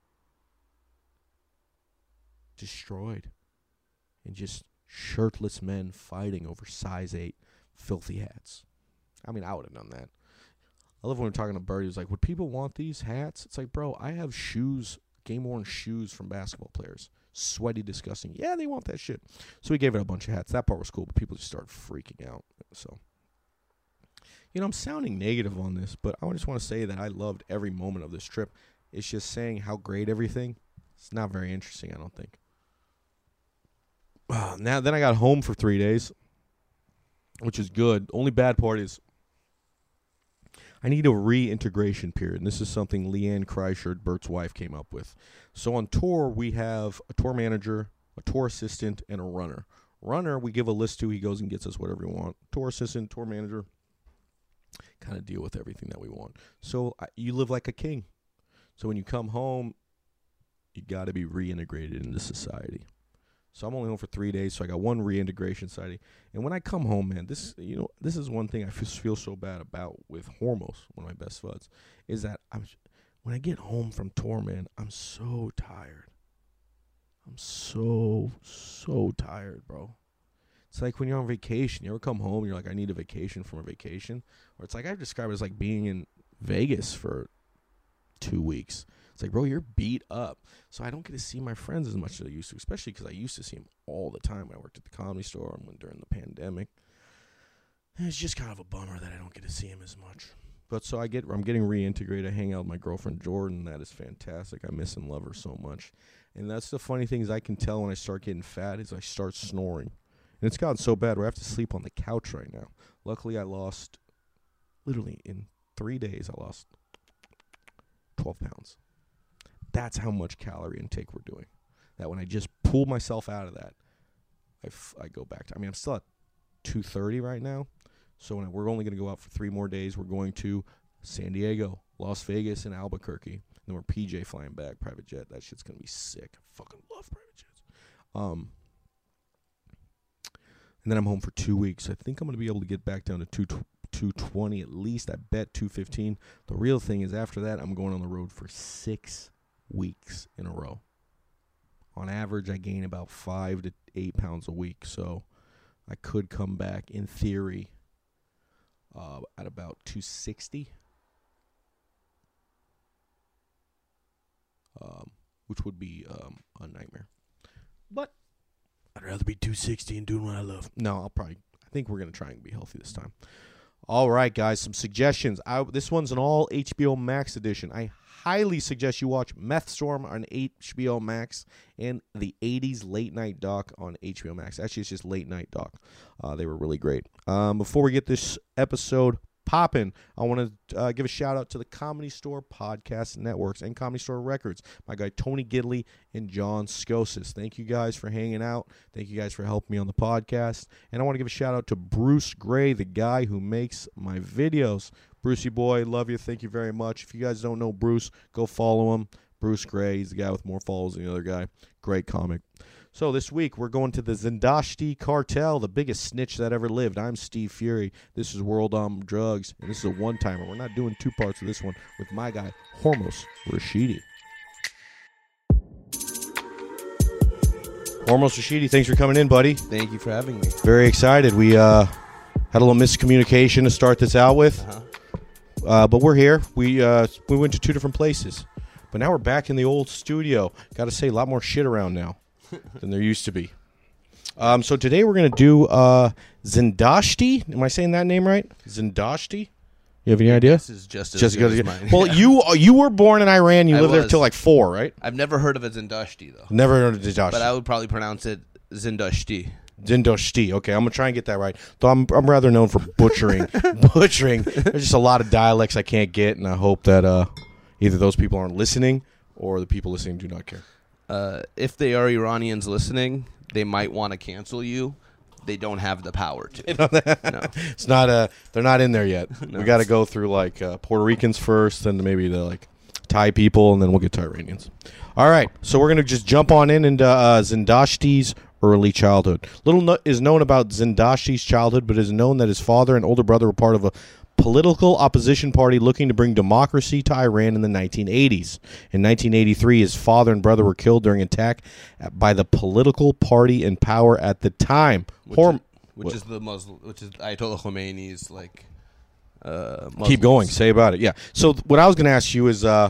destroyed. And just shirtless men fighting over size eight filthy hats. I mean, I would have done that. I love when we're talking to Bert. He was like, "Would people want these hats?" It's like, bro, I have shoes, game-worn shoes from basketball players. Sweaty, disgusting. Yeah, they want that shit. So we gave it a bunch of hats. That part was cool, but people just started freaking out. So, you know, I'm sounding negative on this, but I just want to say that I loved every moment of this trip. It's just saying how great everything. It's not very interesting, I don't think. Uh, now, then I got home for three days, which is good. Only bad part is I need a reintegration period. And this is something Leanne Kreischer, Bert's wife, came up with. So on tour, we have a tour manager, a tour assistant, and a runner. Runner, we give a list to. He goes and gets us whatever we want. Tour assistant, tour manager, kind of deal with everything that we want. So uh, you live like a king. So when you come home, you got to be reintegrated into society. So I'm only home for three days, so I got one reintegration society. And when I come home, man, this you know this is one thing I feel, feel so bad about with Hormos, one of my best buds, is that I'm when I get home from tour, man, I'm so tired. I'm so, so tired, bro. It's like when you're on vacation. You ever come home, you're like, I need a vacation from a vacation? Or it's like I describe it as like being in Vegas for two weeks. It's like, bro, you're beat up. So I don't get to see my friends as much as I used to, especially because I used to see them all the time. I worked at the Comedy Store and when during the pandemic. And it's just kind of a bummer that I don't get to see him as much. But so I get, I'm getting reintegrated. I hang out with my girlfriend, Jordan. That is fantastic. I miss and love her so much. And that's the funny thing is I can tell when I start getting fat is I start snoring. And it's gotten so bad where I have to sleep on the couch right now. Luckily, I lost, literally in three days, I lost twelve pounds. That's how much calorie intake we're doing. That when I just pull myself out of that, I, f- I go back to, I mean, I'm still at two thirty right now. So when I, we're only going to go out for three more days. We're going to San Diego, Las Vegas, and Albuquerque. And then we're P J flying back, private jet. That shit's going to be sick. I fucking love private jets. Um, and then I'm home for two weeks. I think I'm going to be able to get back down to two twenty at least. I bet two fifteen. The real thing is after that, I'm going on the road for six weeks in a row. On average, I gain about five to eight pounds a week. So I could come back, in theory, uh, at about two sixty. Um, which would be um, a nightmare. But I'd rather be two sixty and doing what I love. No, I'll probably, I think we're going to try and be healthy this time. All right, guys, some suggestions. I, this one's an all H B O Max edition. I highly suggest you watch Meth Storm on H B O Max and the eighties Late Night Doc on H B O Max. Actually, it's just Late Night Doc. Uh, they were really great. Um, before we get this episode poppin', I want to uh, give a shout out to the Comedy Store Podcast Networks and Comedy Store Records. My guy Tony Gidley and John Scosis. Thank you guys for hanging out. Thank you guys for helping me on the podcast. And I want to give a shout out to Bruce Gray, the guy who makes my videos. Brucey boy, love you. Thank you very much. If you guys don't know Bruce, go follow him. Bruce Gray, he's the guy with more followers than the other guy. Great comic. So this week, we're going to the Zindashti Cartel, the biggest snitch that ever lived. I'm Steve Fury. This is World on Drugs, and this is a one-timer. We're not doing two parts of this one with my guy, Hormos Rashidi. Hormos Rashidi, thanks for coming in, buddy. Thank you for having me. Very excited. We uh, had a little miscommunication to start this out with, Uh-huh. uh, but we're here. We uh, we went to two different places, but now we're back in the old studio. Got to say, a lot more shit around now than there used to be. Um, so today we're going to do uh, Zindashti. Am I saying that name right? Zindashti? You have any idea? This is just as Just good good as as- mine. Well, you you were born in Iran. You I lived there was. till like four, right? I've never heard of a Zindashti, though. Never heard of Zindashti. But I would probably pronounce it Zindashti. Zindashti. Okay, I'm gonna try and get that right. Though I'm I'm rather known for butchering. butchering. There's just a lot of dialects I can't get, and I hope that uh, either those people aren't listening or the people listening do not care. Uh, if they are Iranians listening, they might want to cancel you. They don't have the power to. No. It's not uh they're not in there yet. No. We got to go through like uh, Puerto Ricans first, then maybe the like Thai people, and then we'll get to Iranians. All right, so we're gonna just jump on in into uh, Zindashti's early childhood. Little no- is known about Zindashti's childhood, but it is known that his father and older brother were part of a political opposition party looking to bring democracy to Iran in the nineteen eighties. In nineteen eighty-three, his father and brother were killed during an attack by the political party in power at the time. Which, Horm- is, which what? is the Muslim, which is Ayatollah Khomeini's like. Uh, Keep going. Muslims. Say about it. Yeah. So th- what I was going to ask you is, uh,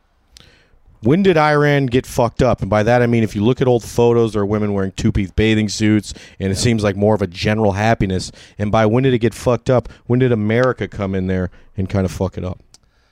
when did Iran get fucked up? And by that I mean, if you look at old photos, there are women wearing two-piece bathing suits, and it Yeah. seems like more of a general happiness. And by when did it get fucked up? When did America come in there and kind of fuck it up?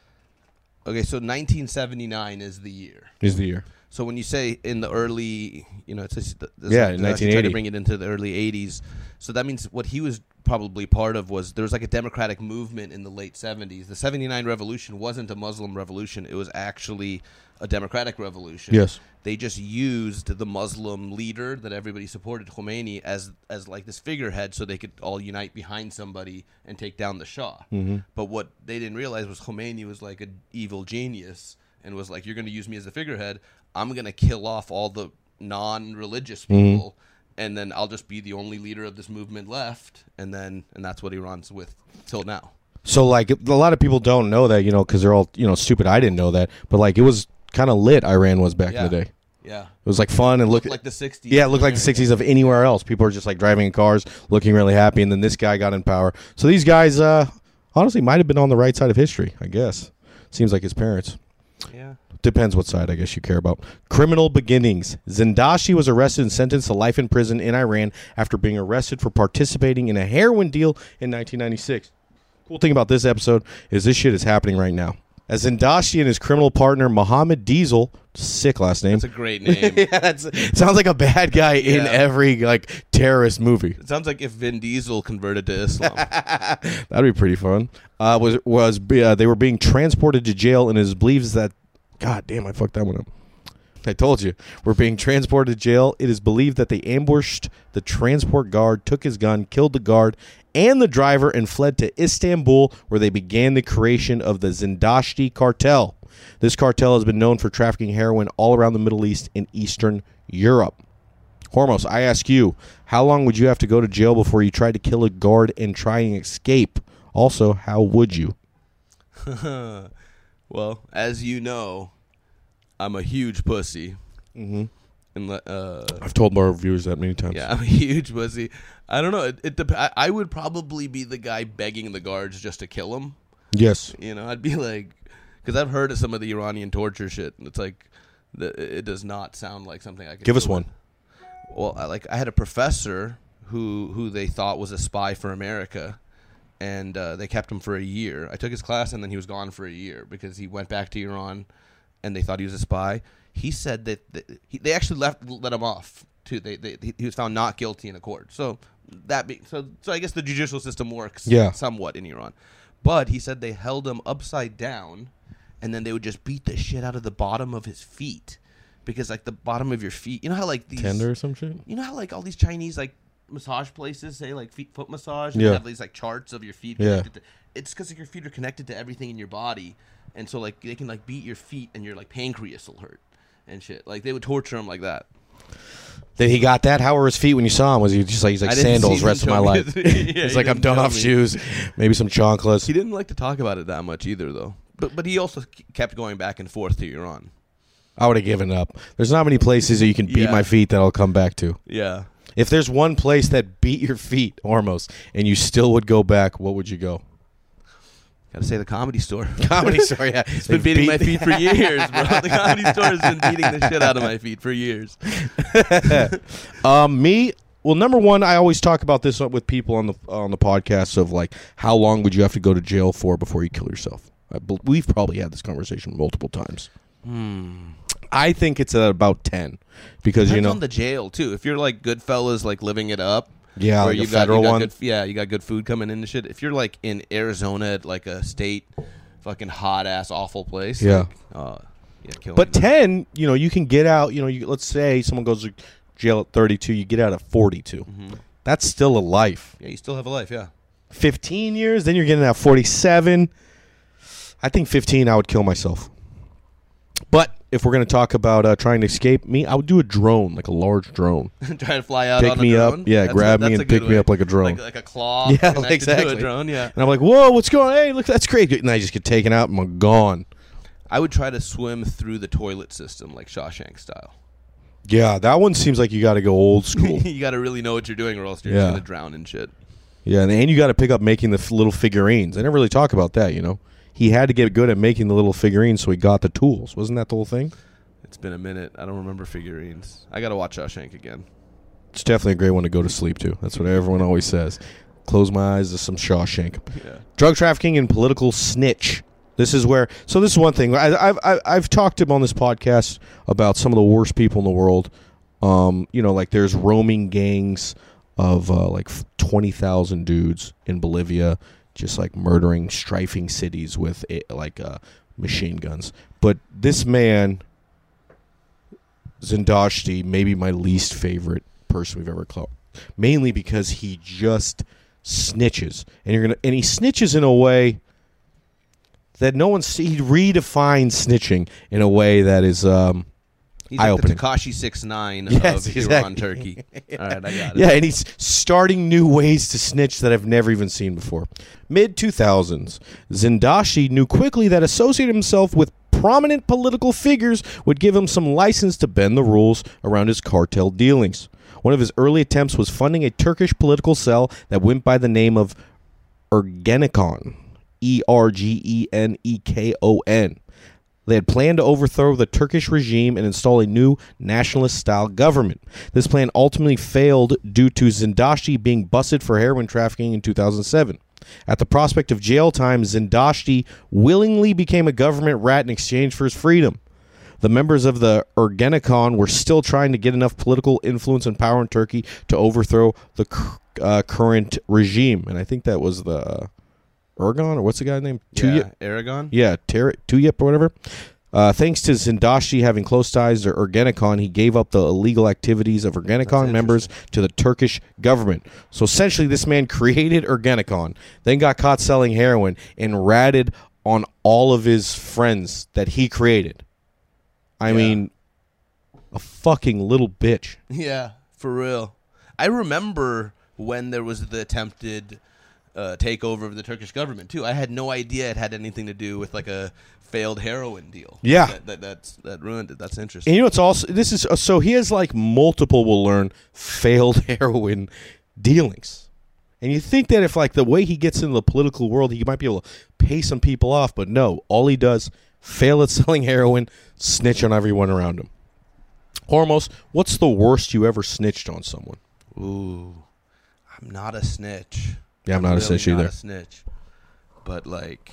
Okay, so nineteen seventy-nine is the year. Is the year? So when you say in the early, you know, it's just, Yeah, in nineteen try eighty. to bring it into the early eighties. So that means what he was probably part of was there was like a democratic movement in the late seventies. The seventy-nine revolution wasn't a Muslim revolution. It was actually a democratic revolution. Yes. They just used the Muslim leader that everybody supported, Khomeini, as as like this figurehead so they could all unite behind somebody and take down the Shah. Mm-hmm. But what they didn't realize was Khomeini was like an evil genius and was like, you're going to use me as a figurehead. I'm going to kill off all the non-religious people, mm-hmm. and then I'll just be the only leader of this movement left. And then and that's what Iran's with till now. So, like, a lot of people don't know that, you know, because they're all, you know, stupid. I didn't know that. But, like, it was kind of lit, Iran was back Yeah. in the day. Yeah. It was, like, fun and look like the sixties. Yeah, it looked like the sixties of anywhere else. People were just, like, driving in cars, looking really happy, and then this guy got in power. So these guys, uh, honestly, might have been on the right side of history, I guess. Seems like his parents. Yeah. Depends what side, I guess, you care about. Criminal beginnings. Zindashti was arrested and sentenced to life in prison in Iran after being arrested for participating in a heroin deal in nineteen ninety-six. Cool thing about this episode is this shit is happening right now. As Zindashti and his criminal partner, Mohammed Diesel, sick last name. That's a great name. yeah, that's, sounds like a bad guy in Yeah. every like terrorist movie. It sounds like if Vin Diesel converted to Islam. That'd be pretty fun. Uh, was was uh, they were being transported to jail, and it believes that. God damn, I fucked that one up. I told you. We're being transported to jail. It is believed that they ambushed the transport guard, took his gun, killed the guard and the driver, and fled to Istanbul, where they began the creation of the Zindashti cartel. This cartel has been known for trafficking heroin all around the Middle East and Eastern Europe. Hormos, I ask you, how long would you have to go to jail before you tried to kill a guard and try and escape? Also, how would you? Well, as you know, I'm a huge pussy. Mm-hmm. And uh, I've told more viewers that many times. yeah, I'm a huge pussy. I don't know. It, it dep- I, I would probably be the guy begging the guards just to kill him. Yes. You know, I'd be like, because I've heard of some of the Iranian torture shit, and it's like, the, it does not sound like something I could Give do. us one. Well, I, like I had a professor who who they thought was a spy for America, and uh, they kept him for a year. I took his class, and then he was gone for a year because he went back to Iran, and they thought he was a spy. He said that, that he, they actually left let him off too. They, they he was found not guilty in a court. So that be, so so I guess the judicial system works yeah. somewhat in Iran. But he said they held him upside down, and then they would just beat the shit out of the bottom of his feet. Because, like, the bottom of your feet, you know how, like, these... Tender or some shit? You know how, like, all these Chinese, like, massage places say, like, feet, foot massage? And yeah. They have these, like, charts of your feet connected yeah. to... It's because like, your feet are connected to everything in your body. And so, like, they can, like, beat your feet and your, like, pancreas will hurt and shit. Like, they would torture him like that. Then he got that? How were his feet when you saw him? Was he just like, he's like, sandals rest of my life? yeah, he's he like, I'm done off me. shoes. Maybe some chanclas. He didn't like to talk about it that much either, though. But, but he also kept going back and forth to Iran. I would have given up. There's not many places that you can beat yeah. my feet that I'll come back to. Yeah. If there's one place that beat your feet, almost, and you still would go back, what would you go? Gotta say the Comedy Store. Comedy Store, yeah. It's been beating beat my feet for years, bro. The Comedy Store has been beating the shit out of my feet for years. um, me, well, number one, I always talk about this with people on the on the podcast of, like, how long would you have to go to jail for before you kill yourself? I, we've probably had this conversation multiple times. Hmm. I think it's at about ten because Depends you know on the jail too. If you're like Goodfellas, like living it up, yeah, where like you've a got, federal you got one, good, yeah, you got good food coming in and shit. If you're like in Arizona at like a state, fucking hot ass awful place, yeah, like, uh, yeah, kill but me. ten, you know, you can get out. You know, you, let's say someone goes to jail at thirty-two, you get out at forty-two. Mm-hmm. That's still a life. Yeah, you still have a life. Yeah, fifteen years, then you're getting out forty-seven. I think fifteen, I would kill myself. But if we're going to talk about uh, trying to escape, me, I would do a drone, like a large drone. Try to fly out pick on a me drone? up, yeah, that's grab a, me and pick way. me up like a drone. Like, like a claw yeah, connected exactly. to a drone, yeah. And I'm like, whoa, what's going on? Hey, look, that's great. And I just get taken out and I'm gone. I would try to swim through the toilet system like Shawshank style. Yeah, that one seems like you got to go old school. You got to really know what you're doing or else you're yeah. just going to drown in shit. Yeah, and, and you got to pick up making the f- little figurines. I never really talk about that, you know. He had to get good at making the little figurines, so he got the tools. Wasn't that the whole thing? It's been a minute. I don't remember figurines. I got to watch Shawshank again. It's definitely a great one to go to sleep to. That's what everyone always says. Close my eyes to some Shawshank. Yeah. Drug trafficking and political snitch. This is where. So this is one thing. I, I've I've I've talked on this podcast about some of the worst people in the world. Um, you know, like there's roaming gangs of uh, like twenty thousand dudes in Bolivia, just like murdering, strafing cities with like uh, machine guns. But this man, Zindashti, maybe my least favorite person we've ever caught, mainly because he just snitches, and you're gonna and he snitches in a way that no one's. He redefines snitching in a way that is um, He's like eye-opening. the Tekashi six nine yes, of exactly. Iran, Turkey. yeah. All right, I got it. Yeah, and he's starting new ways to snitch that I've never even seen before. mid two thousands, Zindashi knew quickly that associating himself with prominent political figures would give him some license to bend the rules around his cartel dealings. One of his early attempts was funding a Turkish political cell that went by the name of Ergenekon, E R G E N E K O N. They had planned to overthrow the Turkish regime and install a new nationalist-style government. This plan ultimately failed due to Zindashi being busted for heroin trafficking in two thousand seven. At the prospect of jail time, Zindashi willingly became a government rat in exchange for his freedom. The members of the Ergenekon were still trying to get enough political influence and power in Turkey to overthrow the uh, current regime. And I think that was the... Uh, Ergon, or what's the guy's name? Yeah, Tuyip? Aragon? Yeah, Ter- Tuyip or whatever. Uh, thanks to Zindashi having close ties to Ergenekon, he gave up the illegal activities of Ergenekon members to the Turkish government. So essentially, this man created Ergenekon, then got caught selling heroin, and ratted on all of his friends that he created. I yeah. mean, a fucking little bitch. Yeah, for real. I remember when there was the attempted... Uh, takeover of the Turkish government too. I had no idea it had anything to do with like a failed heroin deal. Yeah, that, that that's that ruined it. That's interesting. And you know, it's also this is uh, so he has like multiple. We'll learn failed heroin dealings, and you think that if like the way he gets into the political world, he might be able to pay some people off, but no. All he does fail at selling heroin, snitch on everyone around him. Hormos, what's the worst you ever snitched on someone? Ooh. I'm not a snitch. Yeah, I'm not really a snitch not either. A snitch, but like,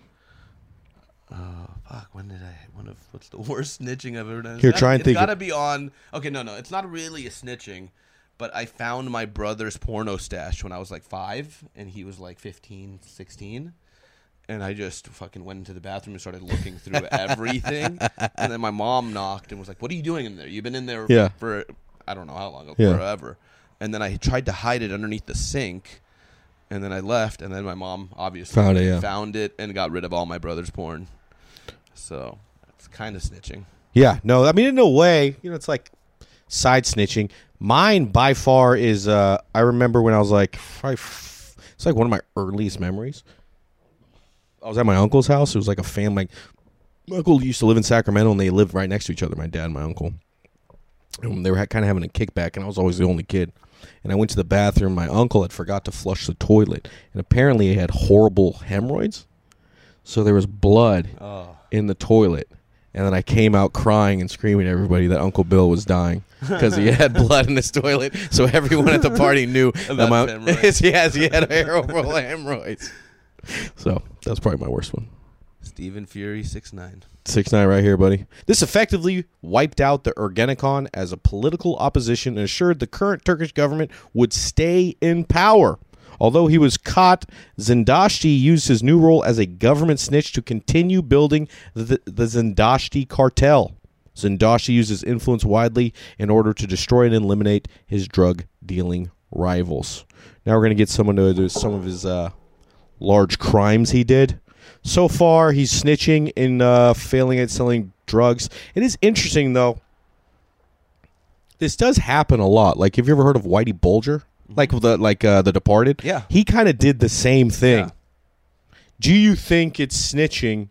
oh fuck, when did I? One of what's the worst snitching I've ever done? It's Here, gotta, try and it's think gotta of- be on. Okay, no, no, it's not really a snitching, but I found my brother's porno stash when I was like five, and he was like fifteen, sixteen. And I just fucking went into the bathroom and started looking through everything. And then my mom knocked and was like, "What are you doing in there? You've been in there Yeah. for I don't know how long, Yeah. forever." And then I tried to hide it underneath the sink. And then I left. And then my mom obviously Found it, yeah. found it and got rid of all my brother's porn. So it's kind of snitching. Yeah, no, I mean, in a way, you know, it's like side snitching. Mine, by far, is, uh, I remember when I was like, five, it's like one of my earliest memories. I was at my uncle's house. It was like a family. My uncle used to live in Sacramento, and they lived right next to each other, my dad and my uncle. And they were kind of having a kickback, and I was always the only kid. And I went to the bathroom. My uncle had forgot to flush the toilet, and apparently he had horrible hemorrhoids. So there was blood Oh. in the toilet. And then I came out crying and screaming at everybody that Uncle Bill was dying because he had blood in his toilet. So everyone at the party knew that my hemorrhoids. yes, he had horrible hemorrhoids. So that was probably my worst one. Stephen Fury, six nine. Six nine right here, buddy. This effectively wiped out the Ergenekon as a political opposition and assured the current Turkish government would stay in power. Although he was caught, Zindaşti used his new role as a government snitch to continue building the, the Zindaşti cartel. Zindaşti used his influence widely in order to destroy and eliminate his drug-dealing rivals. Now we're going to get someone to do some of his uh, large crimes he did. So far, he's snitching and uh, failing at selling drugs. It is interesting, though. This does happen a lot. Like, have you ever heard of Whitey Bulger? Like the like uh, the Departed? Yeah. He kind of did the same thing. Yeah. Do you think it's snitching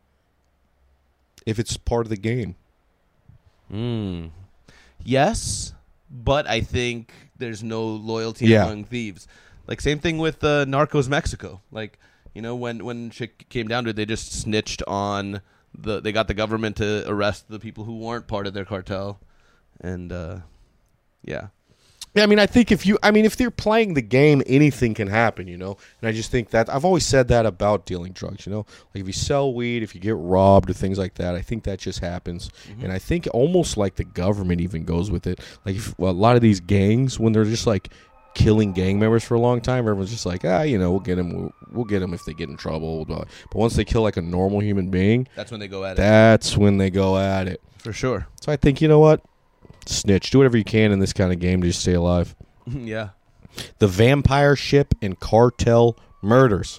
if it's part of the game? Mm. Yes, but I think there's no loyalty Yeah. among thieves. Like, same thing with uh, Narcos Mexico. Like, you know, when, when shit came down to it, they just snitched on the. They got the government to arrest the people who weren't part of their cartel, and uh, yeah. Yeah, I mean, I think if you, I mean, if they're playing the game, anything can happen, you know. And I just think that I've always said that about dealing drugs, you know. Like if you sell weed, if you get robbed or things like that, I think that just happens. Mm-hmm. And I think almost like the government even goes with it. Like if, well, a lot of these gangs, when they're just like killing gang members for a long time, everyone's just like, ah, you know, we'll get them, we'll, we'll get them if they get in trouble. But once they kill like a normal human being, That's when they go at it. that's when they go at it. For sure. So I think, you know what? Snitch. Do whatever you can in this kind of game to just stay alive. Yeah. The Vampire Ship and Cartel Murders.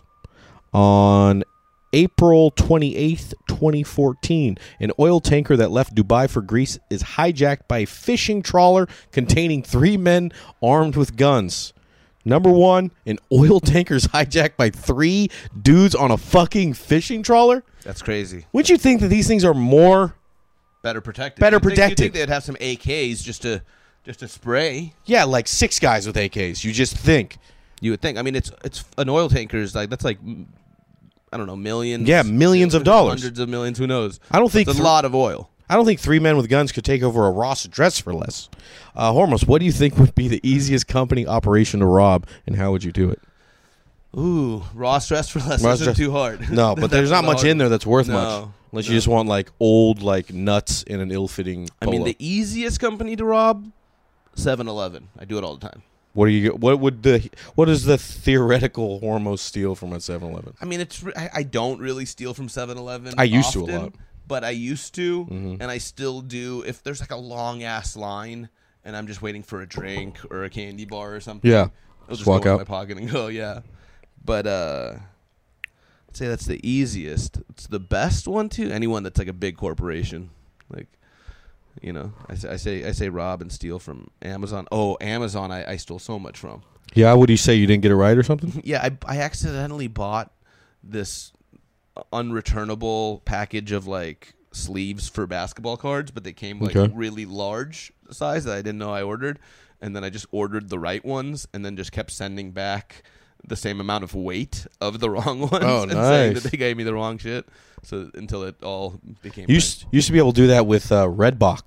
On April twenty-eighth, twenty fourteen, an oil tanker that left Dubai for Greece is hijacked by a fishing trawler containing three men armed with guns. Number one, an oil tanker's hijacked by three dudes on a fucking fishing trawler? That's crazy. Wouldn't you think that these things are more... Better protected. Better You'd think- protected. You'd think they'd have some A Ks just to just to spray. Yeah, like six guys with A Ks. You just think. You would think. I mean, it's it's an oil tanker is like that's like mm, I don't know millions. Yeah, millions of dollars. hundreds of millions. Who knows? I don't think It's a thr- lot of oil. I don't think three men with guns could take over a Ross dress for less. Uh, Hormos, what do you think would be the easiest company operation to rob, and how would you do it? Ooh, raw stress for less Ross isn't dress- too hard. No, but there's not the much hard in there that's worth No, much. Unless you no. just want like old like nuts in an ill-fitting I polo. mean, the easiest company to rob, seven eleven. I do it all the time. what do you? What would the? What is the theoretical Hormos steal from a seven eleven? I mean, it's re- I, I don't really steal from seven eleven. I used to a lot. But I used to, Mhm. and I still do. If there's like a long ass line, and I'm just waiting for a drink or a candy bar or something, Yeah, I'll just just walk go out. in my pocket and go, yeah. But uh, I'd say that's the easiest. It's the best one too. Anyone that's like a big corporation, like you know, I say I say I say rob and steal from Amazon. Oh, Amazon, I, I stole so much from. Yeah, what do you say? You didn't get it right or something? Yeah, I I accidentally bought this unreturnable package of like sleeves for basketball cards, but they came like Okay. really large size that I didn't know I ordered, and then I just ordered the right ones and then just kept sending back the same amount of weight of the wrong ones Oh, and saying nice. that they gave me the wrong shit. So until it all became You right. used, used to be able to do that with uh, Redbox.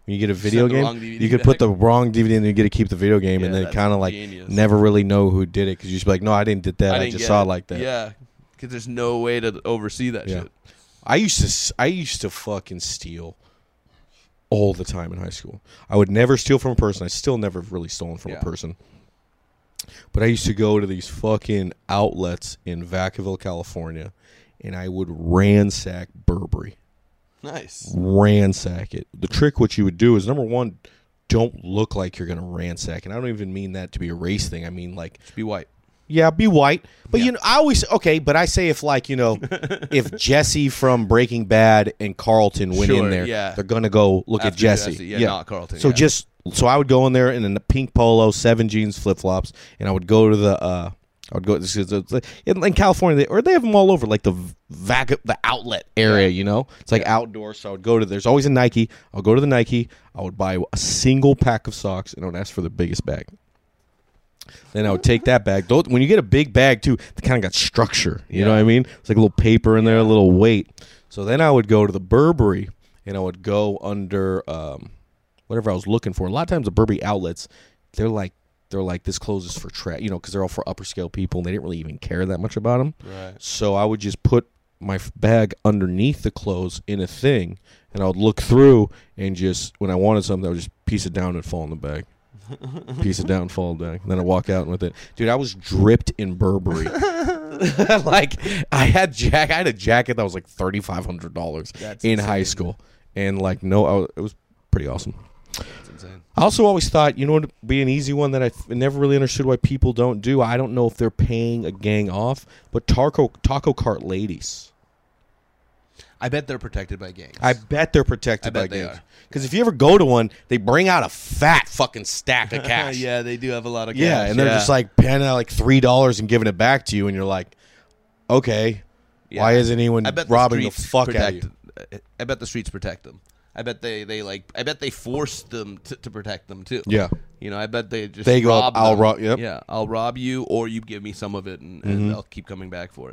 when you get a video Send the game, wrong D V D you could back. put the wrong D V D in and you get to keep the video game, Yeah, and then that's kind of like genius. never really know who did it because you just be like, no, I didn't did that. I, didn't just get saw it. it like that. Yeah, because there's no way to oversee that Yeah. shit. I used to s- I used to fucking steal all the time in high school. I would never steal from a person. I still never really stolen from Yeah. a person. But I used to go to these fucking outlets in Vacaville, California, and I would ransack Burberry. Nice. Ransack it. The trick, what you would do is, number one, don't look like you're going to ransack. And I don't even mean that to be a race thing. I mean, like, Just be white. yeah, be white. But, Yeah. you know, I always, okay, but I say if, like, you know, if Jesse from Breaking Bad and Carlton went Sure, in there, yeah. they're going to go look at After Jesse. Jesse, yeah, not Carlton, So yeah. just, so I would go in there in a pink polo, seven jeans, flip-flops, and I would go to the, uh, I would go, this is- it's like- in, in California, they, or they have them all over, like the vac, the outlet area, Yeah. you know? It's like outdoors, so I would go to, there's always a Nike. I'll go to the Nike, I would buy a single pack of socks, and I would ask for the biggest bag. Then I would take that bag. Those- When you get a big bag, too, they kind of got structure. You know Yeah. what I mean? It's like a little paper in there, a little weight. So then I would go to the Burberry, and I would go under um, whatever I was looking for. A lot of times the Burberry outlets, they're like, they're like, this clothes is for trash, you know, because they're all for upper scale people, and they didn't really even care that much about them. Right. So I would just put my f- bag underneath the clothes in a thing, and I would look through and just, when I wanted something, I would just piece it down and fall in the bag. Piece it down, fall down. And then I walk out with it. Dude, I was dripped in Burberry. Like, I had jack, I had a jacket that was like thirty-five hundred dollars That's in insane. high school. And like, no, I, was- it was pretty awesome. That's insane. I also always thought, you know what would be an easy one that I f- never really understood why people don't do? I don't know if they're paying a gang off, but taco, taco cart ladies. I bet they're protected by gangs. I bet they're protected I bet by they gangs. are. Because if you ever go to one, they bring out a fat fucking stack of cash. yeah, they do have a lot of cash. Yeah, and they're yeah. just like paying out like three dollars and giving it back to you, and you're like, okay, Yeah. why isn't anyone I bet robbing the, streets fuck out of protect, you? I bet the streets protect them. I bet they, they like. I bet they force them to, to protect them too. Yeah, You know, I bet they just They go, rob "I'll them. rob- yep. Yeah, I'll rob you, or you give me some of it, and, and Mm-hmm. they'll keep coming back for it.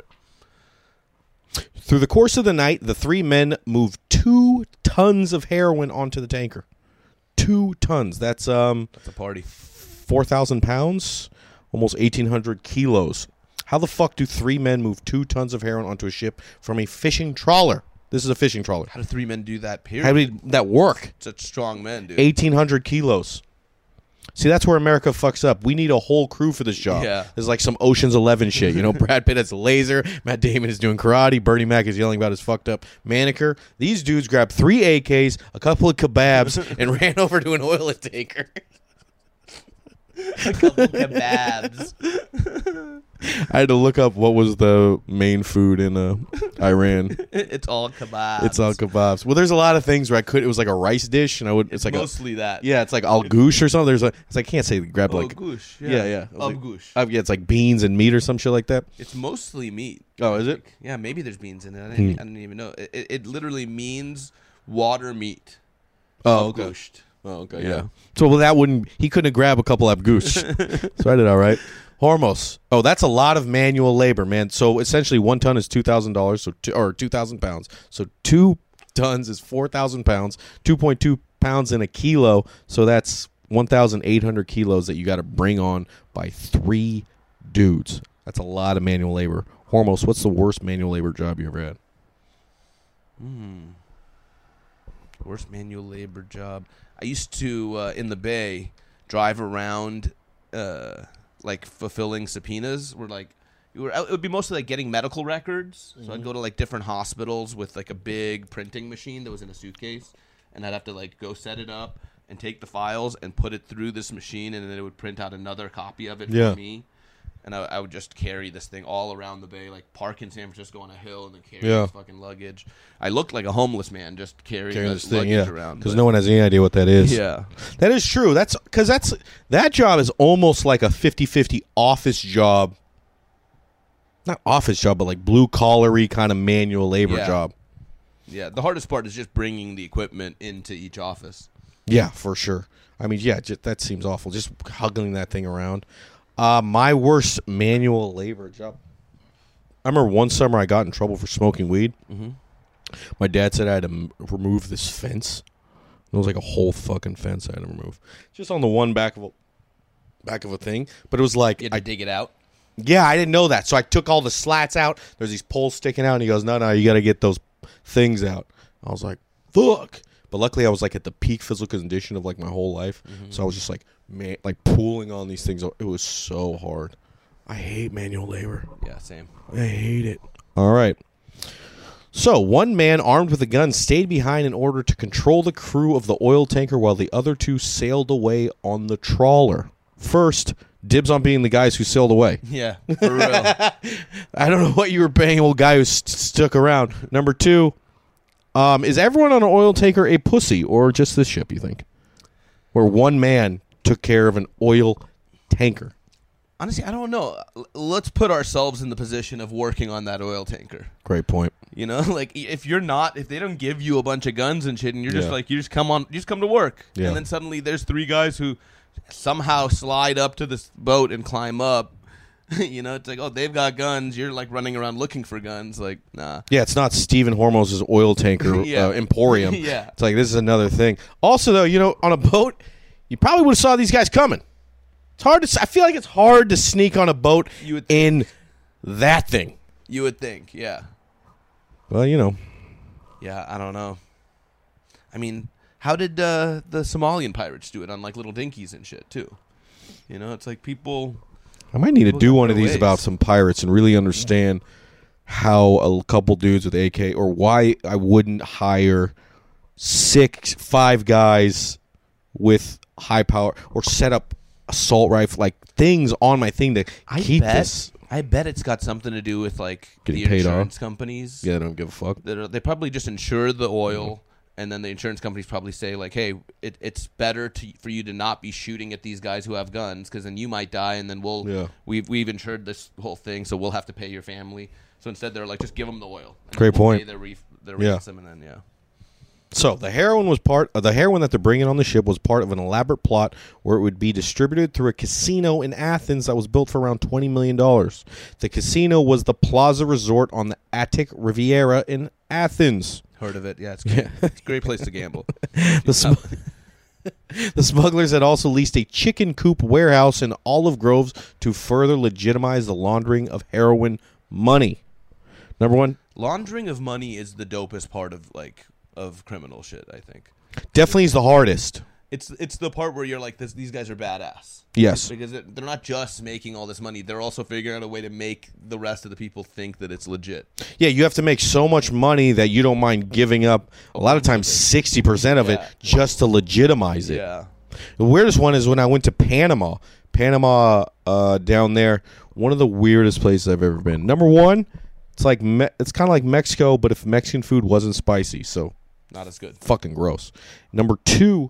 through the course of the night, the three men moved two tons of heroin onto the tanker. Two tons. That's um That's a party. four thousand pounds, almost eighteen hundred kilos. How the fuck do three men move two tons of heroin onto a ship from a fishing trawler? This is a fishing trawler. How do three men do that? Period. How did that work? Such strong men, dude. eighteen hundred kilos. See, that's where America fucks up. We need a whole crew for this job. Yeah. There's like some Ocean's Eleven shit. You know, Brad Pitt has a laser. Matt Damon is doing karate. Bernie Mac is yelling about his fucked up manicure. These dudes grabbed three A Ks, a couple of kebabs, and ran over to an oil tanker. A couple kebabs. I had to look up what was the main food in uh, Iran. It's all kebabs. It's all kebabs. Well, there's a lot of things where I could. It was like a rice dish, and I would. It's, It's like mostly a, that. yeah, it's like al goosh or something. There's a. It's like I can't say grab Oh, like goosh. yeah, yeah. It was Oh, like- goosh. uh, yeah, it's like beans and meat or some shit like that. It's mostly meat. Oh, is it? Yeah, maybe there's beans in it. I Hmm. didn't, I didn't even know. It, it, it literally means water meat. Oh, okay. Gushed. Oh, okay, Yeah. yeah. So well, that wouldn't. He couldn't grab a couple of goose. So I did all right. Hormos. Oh, that's a lot of manual labor, man. So essentially, one ton is two thousand dollars, so two, or two thousand pounds. So two tons is four thousand pounds. Two point two pounds in a kilo. So that's one thousand eight hundred kilos that you got to bring on by three dudes. That's a lot of manual labor. Hormos. What's the worst manual labor job you ever had? Hmm. Worst manual labor job. I used to uh, in the Bay drive around, uh, like fulfilling subpoenas. Where like you were, it would be mostly like getting medical records. So I'd go to like different hospitals with like a big printing machine that was in a suitcase, and I'd have to like go set it up and take the files and put it through this machine, and then it would print out another copy of it Yeah. for me. And I, I would just carry this thing all around the Bay, like park in San Francisco on a hill and then carry Yeah. this fucking luggage. I looked like a homeless man just carrying, Carrying this this thing, luggage yeah, around. because but- no one has any idea what that is. Yeah. That is true. That's because that's that job is almost like a fifty-fifty office job. Not office job, but like blue collary kind of manual labor Yeah. job. Yeah. The hardest part is just bringing the equipment into each office. Yeah, for sure. I mean, yeah, just, that seems awful. Just hugging that thing around. Uh, my worst manual labor job. I remember one summer I got in trouble for smoking weed. Mm-hmm. My dad said I had to m- remove this fence It was like a whole fucking fence I had to remove. Just on the one back of a back of a thing. But it was like You had to I, dig it out. yeah, I didn't know that. So I took all the slats out. There's these poles sticking out, and he goes, no, no, you got to get those things out. I was like, fuck. But luckily I was like at the peak physical condition of like my whole life. Mm-hmm. So I was just like, man, like pulling on these things. It was so hard. I hate manual labor. Yeah, same. I hate it. All right. So, one man armed with a gun stayed behind in order to control the crew of the oil tanker while the other two sailed away on the trawler. First, dibs on being the guys who sailed away. Yeah, for real. I don't know what you were paying old guy who st- stuck around. Number two, um, is everyone on an oil tanker a pussy or just this ship, you think? Where one man took care of an oil tanker. Honestly, I don't know. L- Let's put ourselves in the position of working on that oil tanker. Great point. You know, like if you're not, if they don't give you a bunch of guns and shit, and you're just Yeah. like, you just come on, you just come to work, Yeah. and then suddenly there's three guys who somehow slide up to this boat and climb up. You know, it's like, oh, they've got guns. You're like running around looking for guns. Like, nah. Yeah, it's not Stephen Hormoz's oil tanker Yeah. uh, emporium. Yeah. It's like, this is another thing. Also, though, you know, on a boat, you probably would have saw these guys coming. It's hard to. I feel like it's hard to sneak on a boat You would in that thing. You would think, yeah. Well, you know. Yeah, I don't know. I mean, how did uh, the Somalian pirates do it on like little dinkies and shit too? You know, it's like people. I might need to People do got one of their these ways. about some pirates and really understand how a couple dudes with A K or why I wouldn't hire six, five guys with high power or set up assault rifle, like things on my thing to I keep bet, this. I bet it's got something to do with like Getting the paid off? insurance companies. Yeah, I don't give a fuck. That are, they probably just insure the oil, Mm-hmm. and then the insurance companies probably say like, "Hey, it, it's better to, for you to not be shooting at these guys who have guns, because then you might die, and then we'll Yeah. we've we've insured this whole thing, so we'll have to pay your family." So instead, they're like, "Just give them the oil." And Great then we'll point. Pay their ref- their Yeah. ransom, and then yeah. So the heroin was part. Uh, the heroin that they're bringing on the ship was part of an elaborate plot where it would be distributed through a casino in Athens that was built for around twenty million dollars. The casino was the Plaza Resort on the Attic Riviera in Athens. Heard of it? Yeah, it's great. It's a great place to gamble. The, sm- the smugglers had also leased a chicken coop warehouse in Olive Groves to further legitimize the laundering of heroin money. Number one, Laundering of money is the dopest part of like of criminal shit, I think. definitely is the hardest. It's it's the part where you're like, this, these guys are badass. Yes. Because it, they're not just making all this money. They're also figuring out a way to make the rest of the people think that it's legit. Yeah, you have to make so much money that you don't mind giving up a lot of times sixty percent of Yeah. it just to legitimize it. Yeah. The weirdest one is when I went to Panama. Panama uh, down there, one of the weirdest places I've ever been. Number one, it's like me- it's kind of like Mexico, but if Mexican food wasn't spicy, so Not as good. fucking gross. Number two,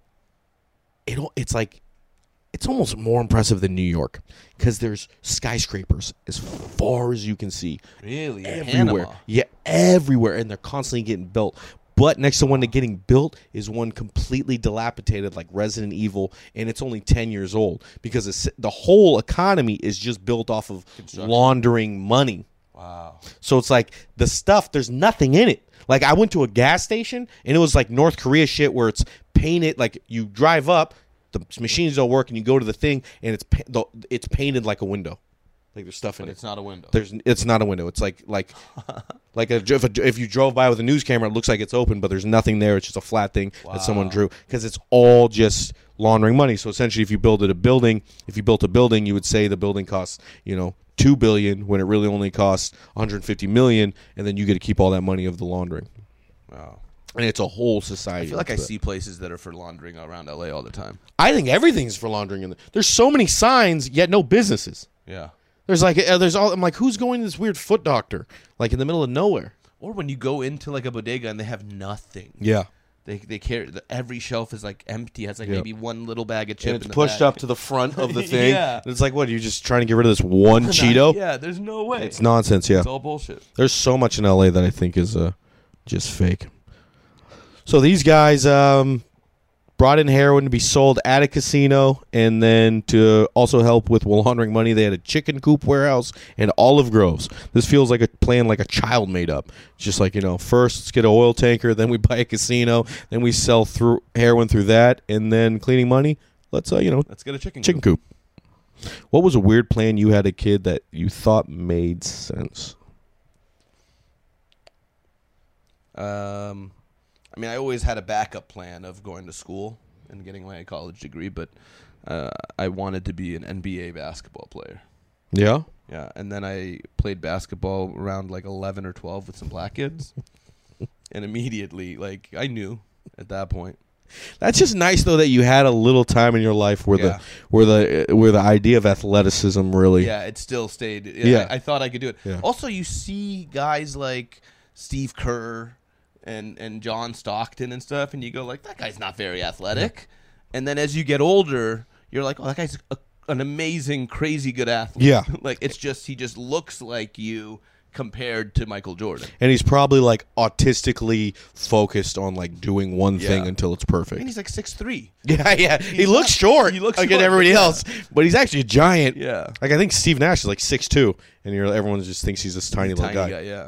it it's like it's almost more impressive than New York because there's skyscrapers as far as you can see. Really? Everywhere. Panama? Yeah, everywhere. And they're constantly getting built. But next to one that's getting built is one completely dilapidated like Resident Evil, and it's only ten years old because it's, the whole economy is just built off of laundering money. Wow. So it's like the stuff, there's nothing in it. Like I went to a gas station, and it was like North Korea shit where it's painted, like you drive up, the machines don't work, and you go to the thing, and it's pa- the, it's painted like a window. Like there's stuff in But it. it's not a window. There's it's not a window. It's like like like a, if, a, if you drove by with a news camera, it looks like it's open, but there's nothing there. It's just a flat thing that someone drew because it's all just laundering money. So essentially, if you build it a building, if you built a building, you would say the building costs you know two billion when it really only costs one hundred fifty million, and then you get to keep all that money of the laundering. Wow. And it's a whole society. I feel like I that's see places that are for laundering around L A all the time. I think everything's for laundering. In there. There's so many signs, yet no businesses. Yeah. There's like uh, there's all. I'm like, who's going to this weird foot doctor? Like in the middle of nowhere. Or when you go into like a bodega and they have nothing. Yeah. They they carry the, every shelf is like empty. Has like Yeah. maybe one little bag of chip. And it's in the pushed back. up to the front of the thing. Yeah. And it's like, what, are you just trying to get rid of this one Cheeto? Yeah, there's no way. It's nonsense, yeah. It's all bullshit. There's so much in L A that I think is uh, just fake. So these guys um, brought in heroin to be sold at a casino, and then to also help with laundering money, they had a chicken coop warehouse and olive groves. This feels like a plan like a child made up. Just like, you know, first let's get an oil tanker, then we buy a casino, then we sell through heroin through that, and then cleaning money. Let's uh, you know, Let's get a chicken chicken coop. coop. What was a weird plan you had a kid that you thought made sense? Um, I mean, I always had a backup plan of going to school and getting my college degree, but uh, I wanted to be an N B A basketball player. Yeah. Yeah, and then I played basketball around like eleven or twelve with some black kids, and immediately, like, I knew at that point. That's just nice though that you had a little time in your life where Yeah. the where the where the idea of athleticism really. Yeah, it still stayed. Yeah, Yeah. I, I thought I could do it. Yeah. Also, you see guys like Steve Kerr and and John Stockton and stuff, and you go like, that guy's not very athletic. And then as you get older, you're like, oh, that guy's a, an amazing, crazy good athlete. Yeah. Like, it's just he just looks like you compared to Michael Jordan. And he's probably like autistically focused on like doing one Yeah. thing until it's I perfect. mean, he's like six three. Yeah, yeah. He He's looks not- short. he looks like short, everybody yeah. else, but he's actually a giant. Yeah. Like I think Steve Nash is like six two, and you're everyone just thinks he's this tiny, Tiny little guy, yeah.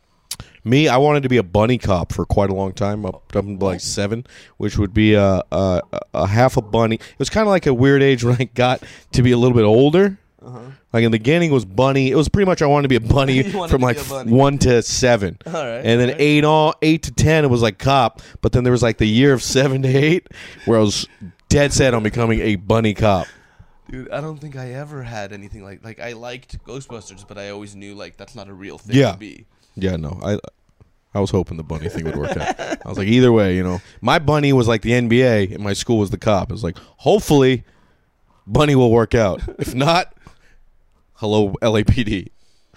Me, I wanted to be a bunny cop for quite a long time, up, up until like seven, which would be a, a, a half a bunny. It was kind of like a weird age when I got to be a little bit older. Uh-huh. Like in the beginning, it was bunny. It was pretty much I wanted to be a bunny You wanted from to like be a bunny. one to seven, All right. and then all right. eight on eight to ten, it was like cop. But then there was like the year of seven to eight, where I was dead set on becoming a bunny cop. Dude, I don't think I ever had anything like like I liked Ghostbusters, but I always knew like that's not a real thing Yeah. to be. Yeah, no, I I was hoping the bunny thing would work out. I was like, either way, you know, my bunny was like the N B A, and my school was the cop. It was like, hopefully, bunny will work out. If not, hello L A P D.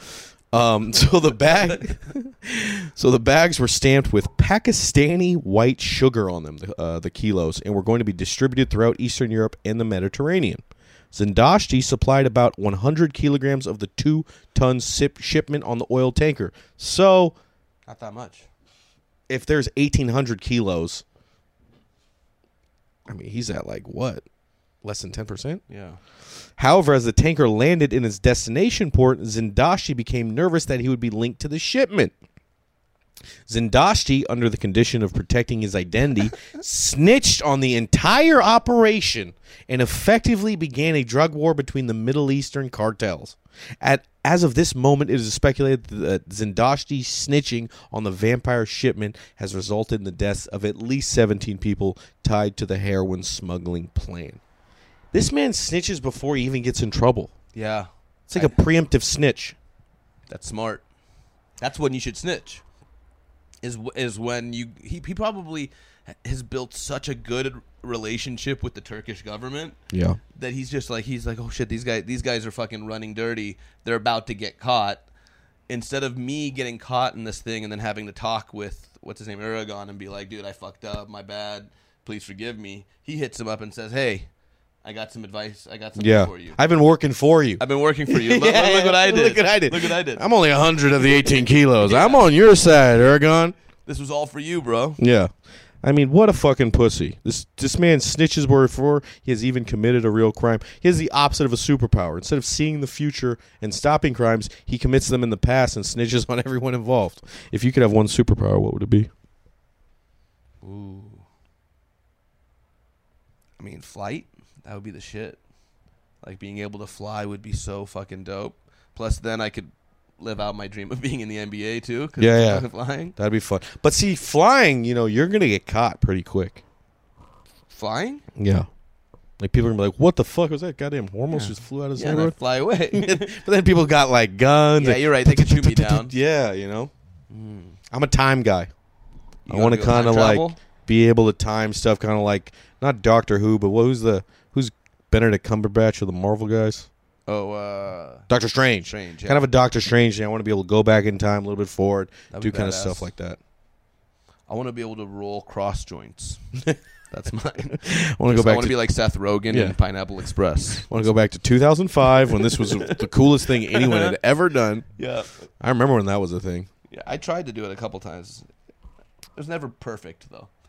Um, so the bag, so the bags were stamped with Pakistani white sugar on them, the, uh, the kilos, and were going to be distributed throughout Eastern Europe and the Mediterranean. Zindashti supplied about one hundred kilograms of the two-ton sip shipment on the oil tanker. So, Not that much. if there's eighteen hundred kilos, I mean, he's at like what? Less than ten percent? Yeah. However, as the tanker landed in its destination port, Zindashti became nervous that he would be linked to the shipment. Zindashti, under the condition of protecting his identity, snitched on the entire operation and effectively began a drug war between the Middle Eastern cartels. At As of this moment, it is speculated that Zindashti's snitching on the vampire shipment has resulted in the deaths of at least seventeen people tied to the heroin smuggling plan. This man snitches before he even gets in trouble. Yeah. It's like a preemptive snitch. That's smart. That's when you should snitch. Is is when you he he probably has built such a good relationship with the Turkish government Yeah. that he's just like he's like, oh shit, these guys these guys are fucking running dirty. They're about to get caught. Instead of me getting caught in this thing and then having to talk with what's his name, Aragon, and be like, dude, I fucked up, my bad, please forgive me. He hits him up and says, hey, I got some advice. I got something Yeah. for you. I've been working for you. I've been working for you. Look, Yeah, look, look what I did. Look what I did. Look what I did. I'm only one hundred of the eighteen kilos. I'm on your side, Aragon. This was all for you, bro. Yeah. I mean, what a fucking pussy. This this man snitches before he has even committed a real crime. He has the opposite of a superpower. Instead of seeing the future and stopping crimes, he commits them in the past and snitches on everyone involved. If you could have one superpower, what would it be? Ooh. I mean, flight? That would be the shit. Like, being able to fly would be so fucking dope. Plus, then I could live out my dream of being in the N B A, too. 'Cause Yeah, it's yeah. fucking Flying. That'd be fun. But see, flying, you know, you're going to get caught pretty quick. Flying? Yeah. Like, people are going to be like, what the fuck was that? Goddamn hormones Yeah. just flew out of his Yeah, and I neighborhood. fly away. But then people got, like, guns. Yeah, and- you're right. They could shoot me down. Yeah, you know. Mm. I'm a time guy. You I want to wanna go time kind of like travel? be able to time stuff, kind of like not Doctor Who, but what, who's the who's Benedict Cumberbatch of the Marvel guys? Oh, uh... Doctor Strange. Strange, yeah. Kind of a Doctor Strange thing. I want to be able to go back in time a little bit forward, That'd do be kind of badass. stuff like that. I want to be able to roll cross joints. That's mine. I want to go I back want to to be like Seth Rogen Yeah. in Pineapple Express. want to go back to two thousand five when this was the coolest thing anyone had ever done. Yeah. I remember when that was a thing. Yeah, I tried to do it a couple times. It was never perfect, though.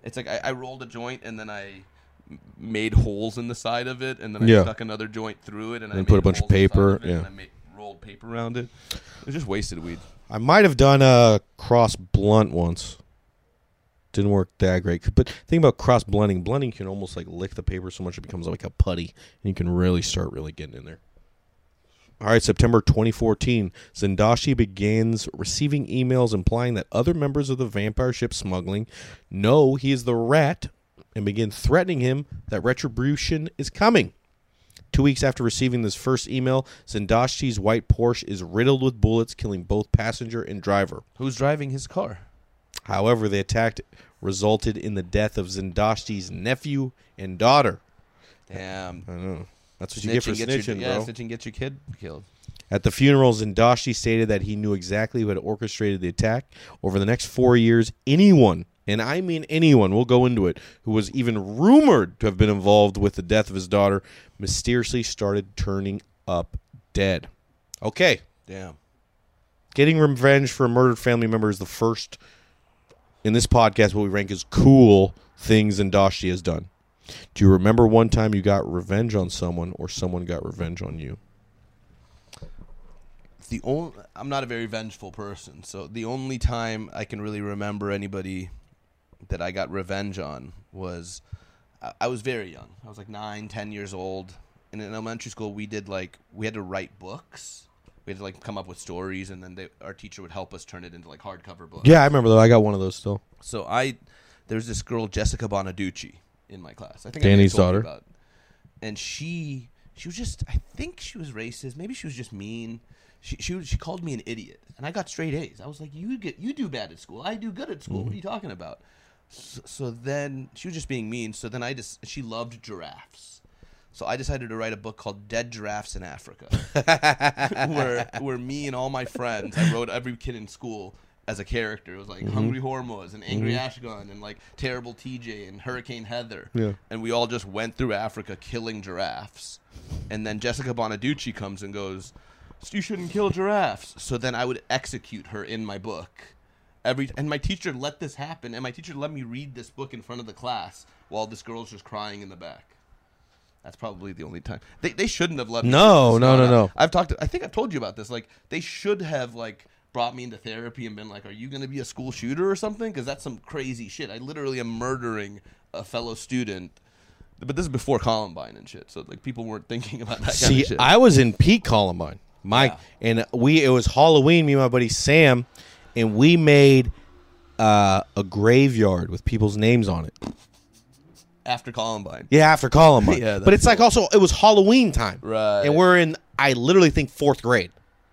It's like I, I rolled a joint and then I m- made holes in the side of it, and then I Yeah. stuck another joint through it, and, And I put a made bunch of holes in the side paper, of it, yeah. and I made, rolled paper around it. It was just wasted weed. I might have done a cross blunt once. Didn't work that great. But think about cross blunting. Blunting can almost like lick the paper so much it becomes like a putty, and you can really start really getting in there. All right, September twenty fourteen, Zendashi begins receiving emails implying that other members of the vampire ship smuggling know he is the rat and begin threatening him that retribution is coming. Two weeks after receiving this first email, Zendashi's white Porsche is riddled with bullets, killing both passenger and driver. Who's driving his car? However, the attack resulted in the death of Zendashi's nephew and daughter. Damn. I know. That's what you get for gets snitching, your, yeah, bro. snitching gets your kid killed. At the funeral, Zendashi stated that he knew exactly who had orchestrated the attack. Over the next four years, anyone, and I mean anyone, we'll go into it, who was even rumored to have been involved with the death of his daughter, mysteriously started turning up dead. Okay. Damn. Getting revenge for a murdered family member is the first, in this podcast, what we rank as cool things Zendashi has done. Do you remember one time you got revenge on someone or someone got revenge on you? The only I'm not a very vengeful person, so the only time I can really remember anybody that I got revenge on was I, I was very young. I was like nine, ten years old. And in elementary school, we did like we had to write books. We had to like come up with stories, and then they, our teacher would help us turn it into like hardcover books. Yeah, I remember though. I got one of those still. So I there's this girl Jessica Bonaducci in my class. I think Danny's I told you daughter. about. And she she was just I think she was racist. Maybe she was just mean. She she was- she called me an idiot, and I got straight A's. I was like, "You get you do bad at school. I do good at school. Mm-hmm. What are you talking about?" So, so then she was just being mean. So then I just she loved giraffes. So I decided to write a book called Dead Giraffes in Africa, where where me and all my friends, I wrote every kid in school as a character. It was like Mm-hmm. Hungry Hormoz and Angry Ashgun and like Terrible T J and Hurricane Heather. Yeah. And we all just went through Africa killing giraffes. And then Jessica Bonaducci comes and goes, "You shouldn't kill giraffes." So then I would execute her in my book. Every and my teacher let this happen, and my teacher let me read this book in front of the class while this girl's just crying in the back. That's probably the only time they they shouldn't have let me. No, do this. no, no, no. I've talked. To, I think I've told you about this. Like they should have like brought me into therapy and been like, "Are you going to be a school shooter or something?" Because that's some crazy shit. I literally am murdering a fellow student. But this is before Columbine and shit, so like people weren't thinking about that kind See, of shit. I was in peak Columbine. My Yeah. and we it was Halloween. Me and my buddy Sam, and we made uh, a graveyard with people's names on it. After Columbine. Yeah, after Columbine. Yeah, but that's it's like also it was Halloween time, Right. And we're in, I literally think fourth grade.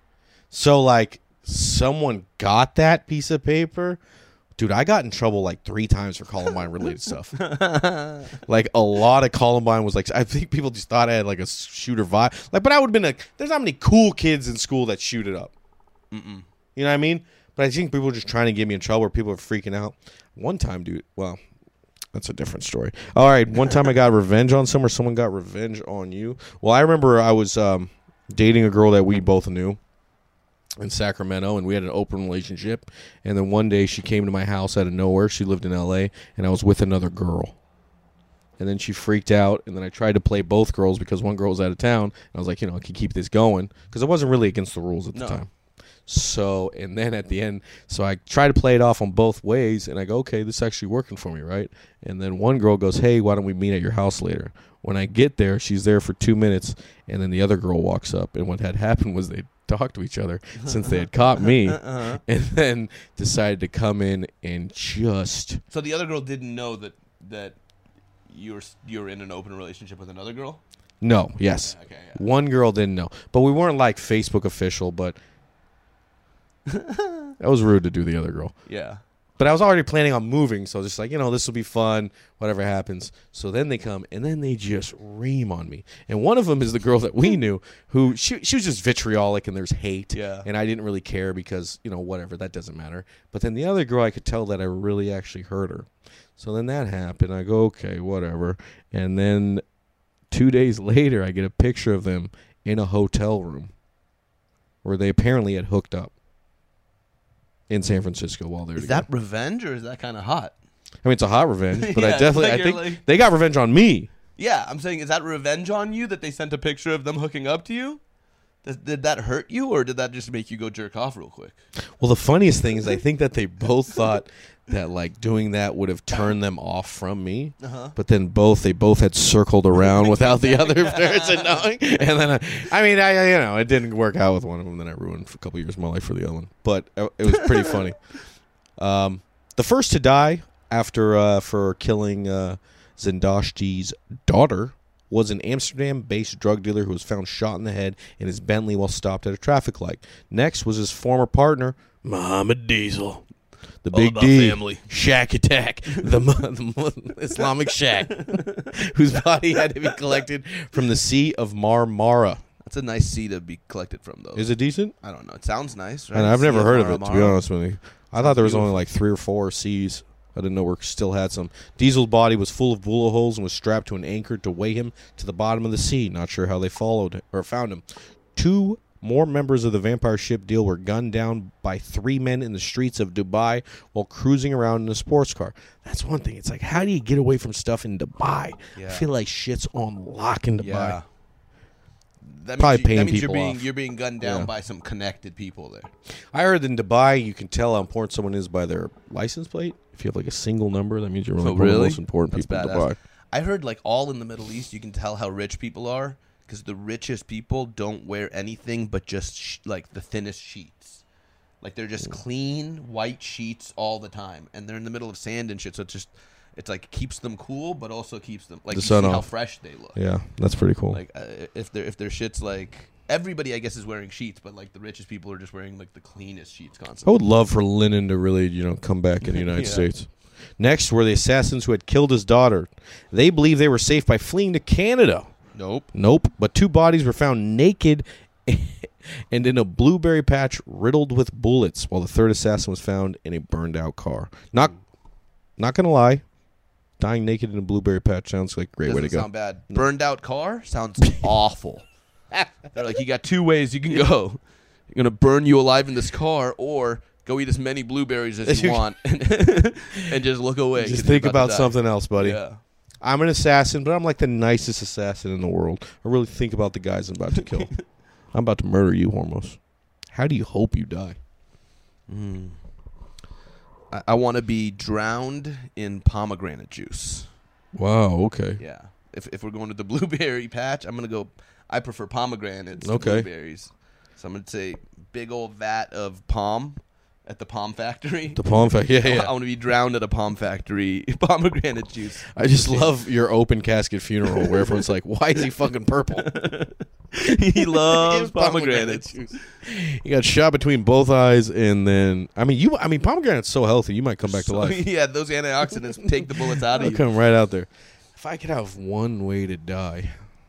So like someone got that piece of paper. Dude, I got in trouble like three times for Columbine related stuff. Like a lot of Columbine was like, I think people just thought I had like a shooter vibe. Like, but I would have been like, there's not many cool kids in school that shoot it up. Mm-mm. You know what I mean? But I think people were just trying to get me in trouble where people are freaking out. One time, dude, well, that's a different story. All right, one time I got revenge on someone, or someone got revenge on you. Well, I remember I was um, dating a girl that we both knew in Sacramento, and we had an open relationship. And then one day she came to my house out of nowhere. She lived in L A, and I was with another girl. And then she freaked out, and then I tried to play both girls because one girl was out of town. And I was like, you know, I can keep this going because it wasn't really against the rules at the No. time. So, and then at the end, so I try to play it off on both ways, and I go, okay, this is actually working for me, right? And then one girl goes, hey, why don't we meet at your house later? When I get there, she's there for two minutes, and then the other girl walks up, and what had happened was they talked to each other since they had caught me, Uh-huh. and then decided to come in and just... So the other girl didn't know that that you were you were in an open relationship with another girl. No, yes. Okay, yeah. One girl didn't know. But we weren't like Facebook official, but that was rude to do the other girl. Yeah. But I was already planning on moving, so just like, you know, this will be fun, whatever happens. So then they come, and then they just ream on me. And one of them is the girl that we knew, who, she, she was just vitriolic, and there's hate. Yeah. And I didn't really care because, you know, whatever, that doesn't matter. But then the other girl, I could tell that I really actually hurt her. So then that happened. I go, okay, whatever. And then two days later, I get a picture of them in a hotel room where they apparently had hooked up in San Francisco while they were Is together. that revenge or is that kind of hot? I mean, it's a hot revenge, but Yeah, I definitely, like I you're think like- they got revenge on me. Yeah, I'm saying, is that revenge on you that they sent a picture of them hooking up to you? Did, did that hurt you, or did that just make you go jerk off real quick? Well, the funniest thing is I think that they both thought that like doing that would have turned them off from me, Uh-huh. but then both they both had circled around without the other person knowing, and then I, I mean, I you know it didn't work out with one of them. Then I ruined a couple years of my life for the other one, but it was pretty funny. Um, the first to die after uh, for killing uh, Zendashti's daughter was an Amsterdam-based drug dealer who was found shot in the head in his Bentley while stopped at a traffic light. Next was his former partner, Mohammed Diesel. The All Big about D, family. Shack Attack, the, the Islamic Shack, whose body had to be collected from the Sea of Marmara. That's a nice sea to be collected from, though. Is it decent? I don't know. It sounds nice, right? And I've Sea never heard of it, Mara to be Mara. honest with you. I thought there was only beautiful. like three or four seas. I didn't know we still had some. Diesel's body was full of bullet holes and was strapped to an anchor to weigh him to the bottom of the sea. Not sure how they followed it, or found him. Two more members of the vampire ship deal were gunned down by three men in the streets of Dubai while cruising around in a sports car. That's one thing. It's like, how do you get away from stuff in Dubai? Yeah. I feel like shit's on lock in Dubai. Yeah. That Probably means, you, paying that means people you're being off. you're being gunned down Yeah. by some connected people there. I heard in Dubai you can tell how important someone is by their license plate. If you have like a single number, that means you're one Oh, of the really? most important That's people in badass. Dubai. I heard like all in the Middle East, you can tell how rich people are because the richest people don't wear anything but just sh- like the thinnest sheets. Like they're just clean white sheets all the time, and they're in the middle of sand and shit. So it's just it's like keeps them cool, but also keeps them like The you sun see how off. fresh they look. Yeah, that's pretty cool. Like uh, if their if their shit's like everybody, I guess, is wearing sheets, but like the richest people are just wearing like the cleanest sheets I constantly. would love for linen to really, you know, come back in the United Yeah. States. Next were the assassins who had killed his daughter. They believed they were safe by fleeing to Canada. Nope. Nope. But two bodies were found naked and in a blueberry patch riddled with bullets, while the third assassin was found in a burned-out car. Not, not gonna lie, dying naked in a blueberry patch sounds like a great Doesn't way to go. sound bad. Burned out car sounds awful. They're like, you got two ways you can go. You're gonna burn you alive in this car, or go eat as many blueberries as you want, and, and just look away. 'cause Just you're think about to about die. something else, buddy. Yeah. I'm an assassin, but I'm like the nicest assassin in the world. I really think about the guys I'm about to kill. I'm about to murder you, Hormos. How do you hope you die? Mm. I, I want to be drowned in pomegranate juice. Wow, okay. Yeah. If if we're going to the blueberry patch, I'm gonna go. I prefer pomegranates to Okay. blueberries. So I'm gonna say big old vat of palm at the palm factory. The palm fact. Yeah, I yeah. want to be drowned at a palm factory. Pomegranate juice. I just love your open casket funeral where everyone's like, why is he fucking purple? He loves It's pomegranates. juice. He got shot between both eyes, and then I mean, you. I mean, pomegranate's so healthy, you might come back to So, life. yeah, those antioxidants take the bullets out I'll of you. come right out there. If I could have one way to die,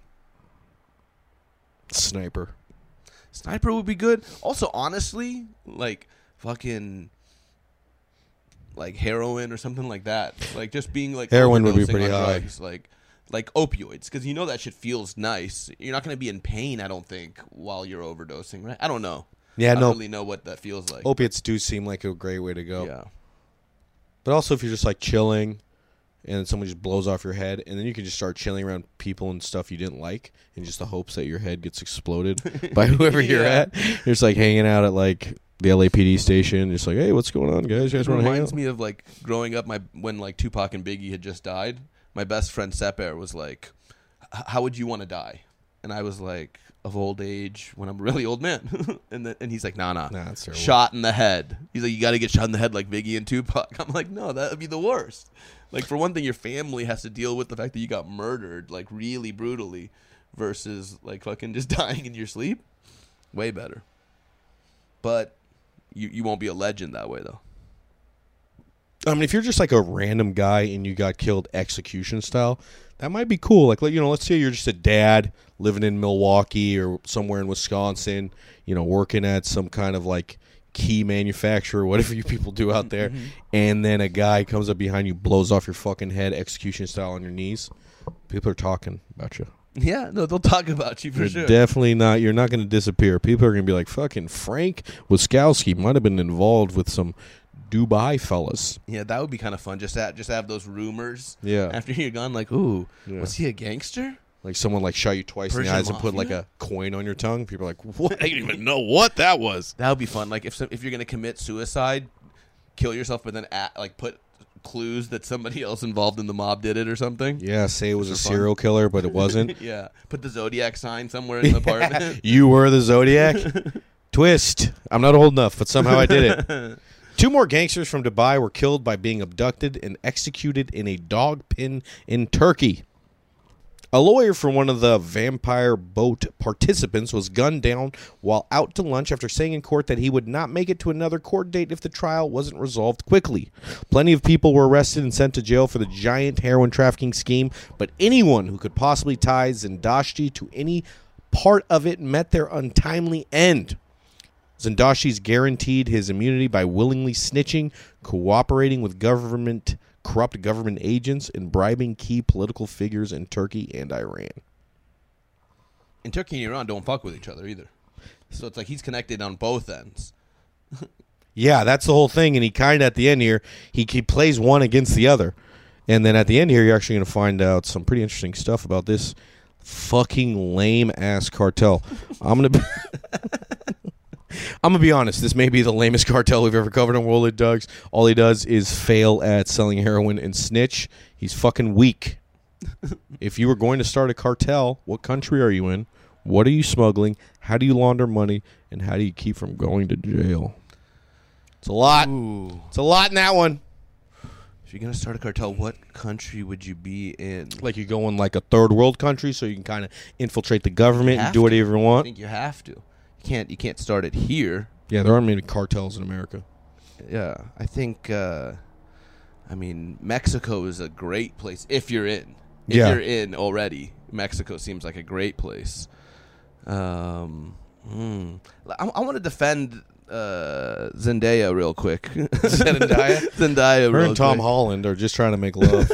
sniper. Sniper would be good. Also, honestly, like fucking like heroin or something like that. Like just being like Heroin would be overdosing pretty on high. drugs, like like opioids, because you know that shit feels nice. You're not going to be in pain, I don't think, while you're overdosing, right? I don't know. Yeah, I no. don't really know what that feels like. Opiates do seem like a great way to go. Yeah. But also, if you're just like chilling, and someone just blows off your head, and then you can just start chilling around people and stuff you didn't like, in just the hopes that your head gets exploded by whoever you're Yeah. at. You're just like hanging out at like the L A P D station, just like, hey, what's going on, guys? You guys It want to hang reminds out? me of like growing up, my when like Tupac and Biggie had just died. My best friend Seper was like, "H- "How would you want to die?" And I was like, "Of old age, when I'm a really old man." and then, and he's like, "Nah, nah, Nah, that's terrible. shot in the head." He's like, "You got to get shot in the head like Biggie and Tupac." I'm like, "No, that would be the worst." Like for one thing, your family has to deal with the fact that you got murdered like really brutally, versus like fucking just dying in your sleep. Way better. But you you won't be a legend that way though. I mean, if you're just like a random guy and you got killed execution style, that might be cool. Like, you know, let's say you're just a dad living in Milwaukee or somewhere in Wisconsin, you know, working at some kind of like key manufacturer, whatever you people do out there, Mm-hmm. and then a guy comes up behind you, blows off your fucking head, execution style on your knees. People are talking about you. Yeah, no, they'll talk about you for You're sure. definitely not. You're not going to disappear. People are going to be like, fucking Frank Wiskowski might have been involved with some Dubai, fellas. Yeah, that would be kind of fun. Just to, just to have those rumors. Yeah. After you're gone, like, ooh, Yeah. was he a gangster? Like someone like shot you twice in Persian the eyes and put like mafia? a coin on your tongue. People are like, what? I didn't even know what that was. That would be fun. Like if some, if you're gonna commit suicide, kill yourself, but then at, like put clues that somebody else involved in the mob did it or something. Yeah, say it was a Those are fun. serial killer, but it wasn't. Yeah, put the Zodiac sign somewhere in the apartment. You were the Zodiac? Twist. I'm not old enough, but somehow I did it. Two more gangsters from Dubai were killed by being abducted and executed in a dog pen in Turkey. A lawyer for one of the vampire boat participants was gunned down while out to lunch after saying in court that he would not make it to another court date if the trial wasn't resolved quickly. Plenty of people were arrested and sent to jail for the giant heroin trafficking scheme, but anyone who could possibly tie Zindashti to any part of it met their untimely end. Zindashti's guaranteed his immunity by willingly snitching, cooperating with government corrupt government agents, and bribing key political figures in Turkey and Iran. And Turkey and Iran don't fuck with each other either. So it's like he's connected on both ends. Yeah, that's the whole thing. And he kind of, at the end here, he, he plays one against the other. And then at the end here, you're actually going to find out some pretty interesting stuff about this fucking lame-ass cartel. I'm going to be... I'm going to be honest, this may be the lamest cartel we've ever covered on World of Dogs. All he does is fail at selling heroin and snitch. He's fucking weak. If you were going to start a cartel, what country are you in? What are you smuggling? How do you launder money? And how do you keep from going to jail? It's a lot. Ooh. It's a lot in that one. If you're going to start a cartel, what country would you be in? Like you go in like a third world country so you can kind of infiltrate the government and have do to. whatever you I want. think you have to. You can't you can't start it here. Yeah, there aren't many cartels in America. Yeah, I think uh, I mean Mexico is a great place if you're in. If Yeah. you're in already, Mexico seems like a great place. Um, hmm. I, I want to defend uh, Zendaya real quick. Zendaya? Zendaya. Her real and Tom quick. Holland are just trying to make love.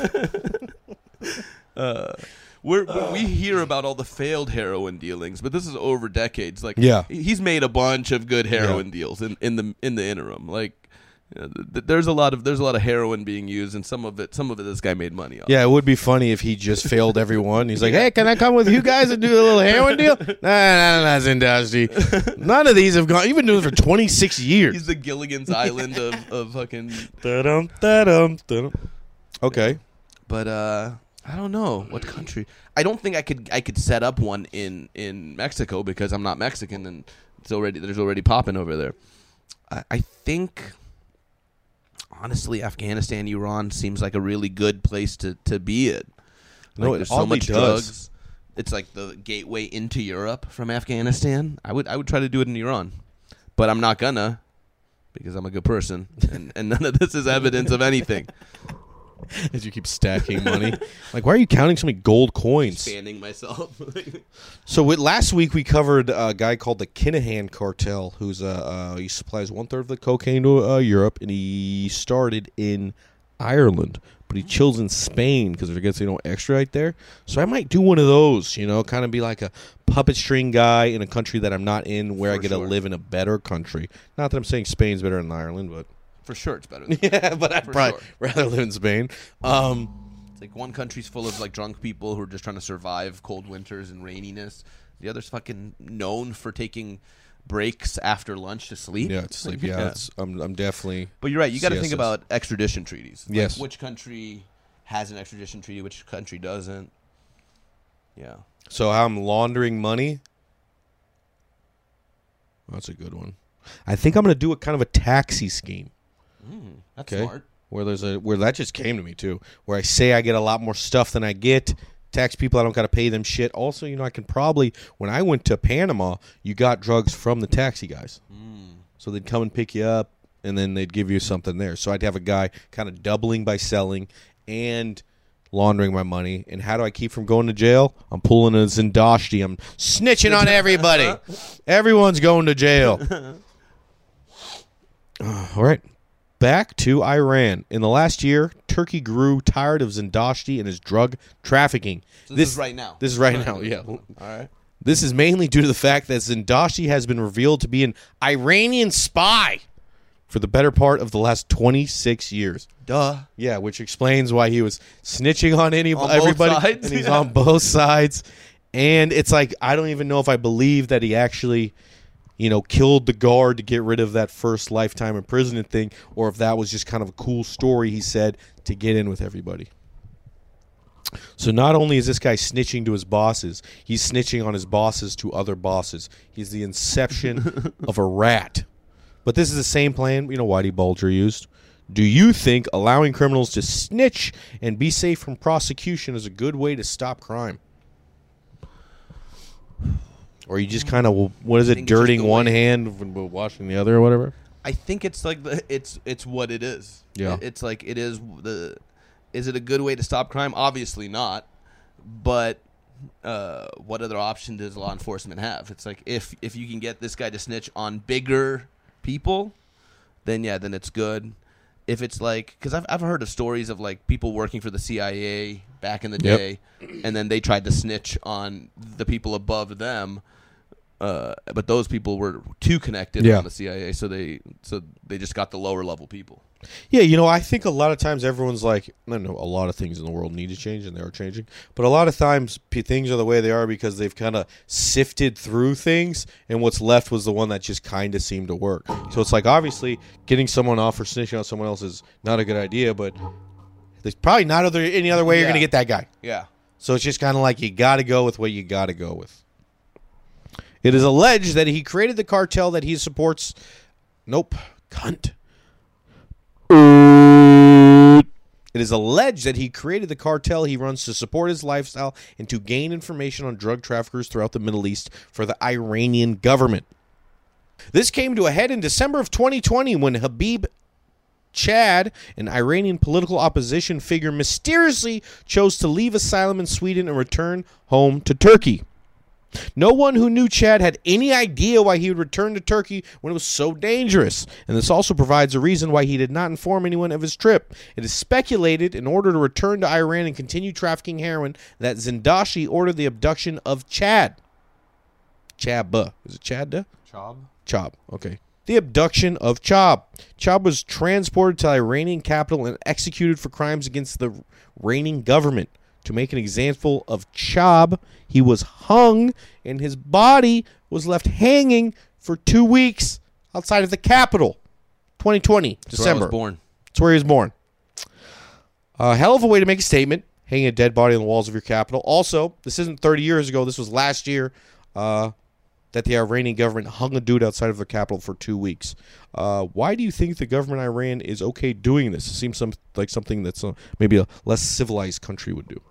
Uh, we're, we we hear about all the failed heroin dealings, but this is over decades. Like, Yeah. he's made a bunch of good heroin Yeah. deals in, in the in the interim. Like, you know, th- th- there's a lot of there's a lot of heroin being used, and some of it some of it this guy made money off. Yeah, it would be funny if he just failed everyone. He's like, hey, can I come with you guys and do a little heroin deal? Nah, nah, nah, Zindashti. None of these have gone. You've been doing it for twenty-six years. He's the Gilligan's Island of, of fucking. Da-dum, da-dum, da-dum. Okay. But uh, I don't know what country. I don't think I could I could set up one in, in Mexico because I'm not Mexican and it's already there's already popping over there. I, I think honestly, Afghanistan, Iran seems like a really good place to, to be in. No, Like, it there's so oddly much does. drugs. It's like the gateway into Europe from Afghanistan. I would I would try to do it in Iran, but I'm not gonna because I'm a good person and, and none of this is evidence of anything. As you keep stacking money. Like, why are you counting so many gold coins? Expanding myself. So with, last week we covered a guy called the Kinahan Cartel, who's uh, uh he supplies one third of the cocaine to uh, Europe, and he started in Ireland, but he chills in Spain because I guess they don't extradite there. So I might do one of those, you know, kind of be like a puppet string guy in a country that I'm not in, where For I get sure. to live in a better country. Not that I'm saying Spain's better than Ireland, but For sure, it's better. Than yeah, but I'd For probably sure. rather live in Spain. Um, It's like one country's full of like drunk people who are just trying to survive cold winters and raininess. The other's fucking known for taking breaks after lunch to sleep. yeah, it's like yeah, It's, I'm I'm definitely. But you're right. You got to C S think S. about extradition treaties. Like, Yes. which country has an extradition treaty? Which country doesn't? Yeah. So how I'm laundering money. That's a good one. I think I'm going to do a kind of a taxi scheme. Mm, that's Okay. smart. Where there's a where that just came to me too. Where I say I get a lot more stuff than I get. Tax people, I don't got to pay them shit. Also, you know, I can probably when I went to Panama, you got drugs from the taxi guys. Mm. So they'd come and pick you up, and then they'd give you something there. So I'd have a guy kind of doubling by selling and laundering my money. And how do I keep from going to jail? I'm pulling a Zindashti. I'm snitching on everybody. Everyone's going to jail. Uh, all right. Back to Iran. In the last year, Turkey grew tired of Zindashti and his drug trafficking. So this, is right now. This is right now, yeah. All right. This is mainly due to the fact that Zindashti has been revealed to be an Iranian spy. for the better part of the last twenty-six years. Duh. Yeah, which explains why he was snitching on any On both everybody, sides? and he's Yeah. on both sides. And it's like I don't even know if I believe that he actually, you know, killed the guard to get rid of that first lifetime imprisonment thing, or if that was just kind of a cool story he said to get in with everybody. So not only is this guy snitching to his bosses, he's snitching on his bosses to other bosses. He's the inception of a rat. But this is the same plan, you know, Whitey Bulger used. Do you think allowing criminals to snitch and be safe from prosecution is a good way to stop crime? Or you just kind of, what is I it, think it's just dirting the one way- hand when washing the other or whatever? I think it's like the, it's it's what it is. Yeah. It- it's like it is the. Is it a good way to stop crime? Obviously not. But uh, what other option does law enforcement have? It's like if if you can get this guy to snitch on bigger people, then yeah, then it's good. If it's like, because I've I've heard of stories of like people working for the C I A back in the Yep. day, and then they tried to snitch on the people above them. Uh, but those people were too connected Yeah. on the C I A, so they so they just got the lower level people. Yeah, you know, I think a lot of times everyone's like, no, no, a lot of things in the world need to change, and they are changing. But a lot of times p- things are the way they are because they've kind of sifted through things, and what's left was the one that just kind of seemed to work. So it's like, obviously, getting someone off for snitching on someone else is not a good idea, but there's probably not other any other way you're Yeah. going to get that guy. Yeah. So it's just kind of like you got to go with what you got to go with. It is alleged that he created the cartel that he supports. Nope. Cunt. It is alleged that he created the cartel he runs to support his lifestyle and to gain information on drug traffickers throughout the Middle East for the Iranian government. This came to a head in December of twenty twenty when Habib Chad, an Iranian political opposition figure, mysteriously chose to leave asylum in Sweden and return home to Turkey. No one who knew Chad had any idea why he would return to Turkey when it was so dangerous, and this also provides a reason why he did not inform anyone of his trip. It is speculated, in order to return to Iran and continue trafficking heroin, that Zindashi ordered the abduction of Chad. Chab. Is it Chad? Chob? Chob. Okay. The abduction of Chob. Chob was transported to the Iranian capital and executed for crimes against the reigning government. To make an example of Chob, he was hung and his body was left hanging for two weeks outside of the capital. twenty twenty, That's where I December. was born. That's where he was born. A hell of a way to make a statement, hanging a dead body on the walls of your capital. Also, this isn't thirty years ago. This was last year uh, that the Iranian government hung a dude outside of their capital for two weeks. Uh, why do you think the government of Iran is okay doing this? It seems some, like something that's uh, maybe a less civilized country would do.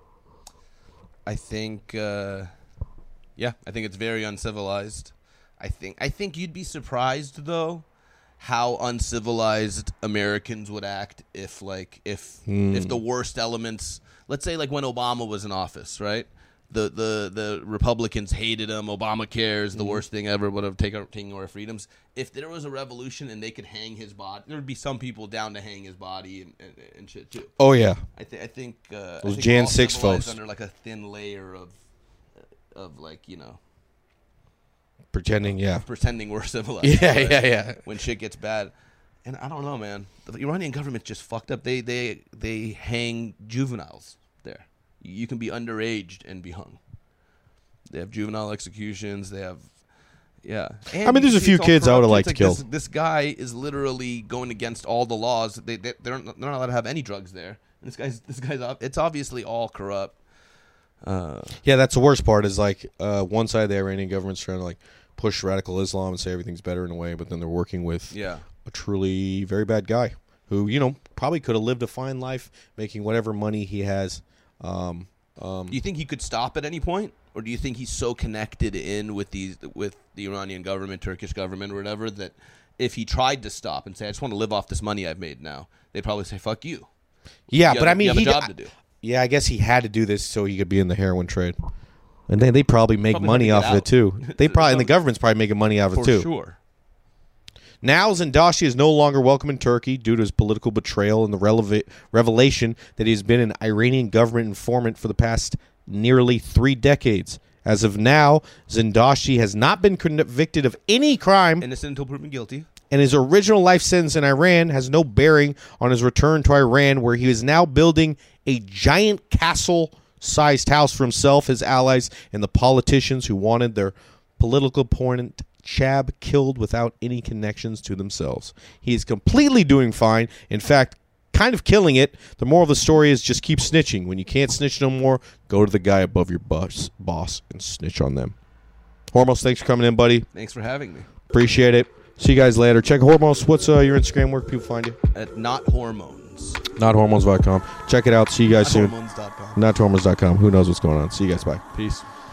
I think, uh, yeah, I think it's very uncivilized. I think I think you'd be surprised though how uncivilized Americans would act if like if Hmm. if the worst elements, let's say like when Obama was in office, right? The the the Republicans hated him. Obamacare is the Hmm. worst thing ever. Would have taken taking our freedoms. If there was a revolution and they could hang his body, there would be some people down to hang his body and, and, and shit too. Oh, yeah. I, th- I think uh, Those I think Jan we're all six civilized folks. under like a thin layer of of like you know Pretending, yeah. pretending we're civilized. Yeah, right? yeah, yeah. When shit gets bad, and I don't know, man. The Iranian government just fucked up. They they they hang juveniles there. You can be underaged and be hung. They have juvenile executions. They have. Yeah, and I mean, there's you a see few it's all kids I corrupt. would've liked It's to kill. This, this guy is literally going against all the laws. They they they're not, they're not allowed to have any drugs there. And this guy's this guy's ob- it's obviously all corrupt. Uh, Yeah, that's the worst part is like uh, one side of the Iranian government's trying to like push radical Islam and say everything's better in a way, but then they're working with yeah, a truly very bad guy who, you know, probably could have lived a fine life making whatever money he has. Um, um, do you think he could stop at any point, or do you think he's so connected in with these with the Iranian government, Turkish government, or whatever that if he tried to stop and say, "I just want to live off this money I've made now," they'd probably say, "Fuck you." yeah, You but have- I mean, you have he a job to do. Yeah, I guess he had to do this so he could be in the heroin trade. And they, they probably make Probably money have off to of get it, out. too. They probably, and the government's probably making money off of For it, too. sure. Now, Zindashi is no longer welcome in Turkey due to his political betrayal and the releva- revelation that he has been an Iranian government informant for the past nearly three decades. As of now, Zindashi has not been convicted of any crime. Innocent until proven guilty. and his original life sentence in Iran has no bearing on his return to Iran, where he is now building a giant castle-sized house for himself, his allies, and the politicians who wanted their political opponent Chab killed without any connections to themselves. He is completely doing fine. In fact, kind of killing it. The moral of the story is just keep snitching. When you can't snitch no more, go to the guy above your boss, boss and snitch on them. Hormos, thanks for coming in, buddy. Thanks for having me. Appreciate it. See you guys later. Check Hormos. What's uh, your Instagram? Where can people find you? At Not Hormones. not hormones dot com. Check it out. See you guys Not soon. hormones dot com. not hormones dot com. Who knows what's going on. See you guys. Bye. Peace.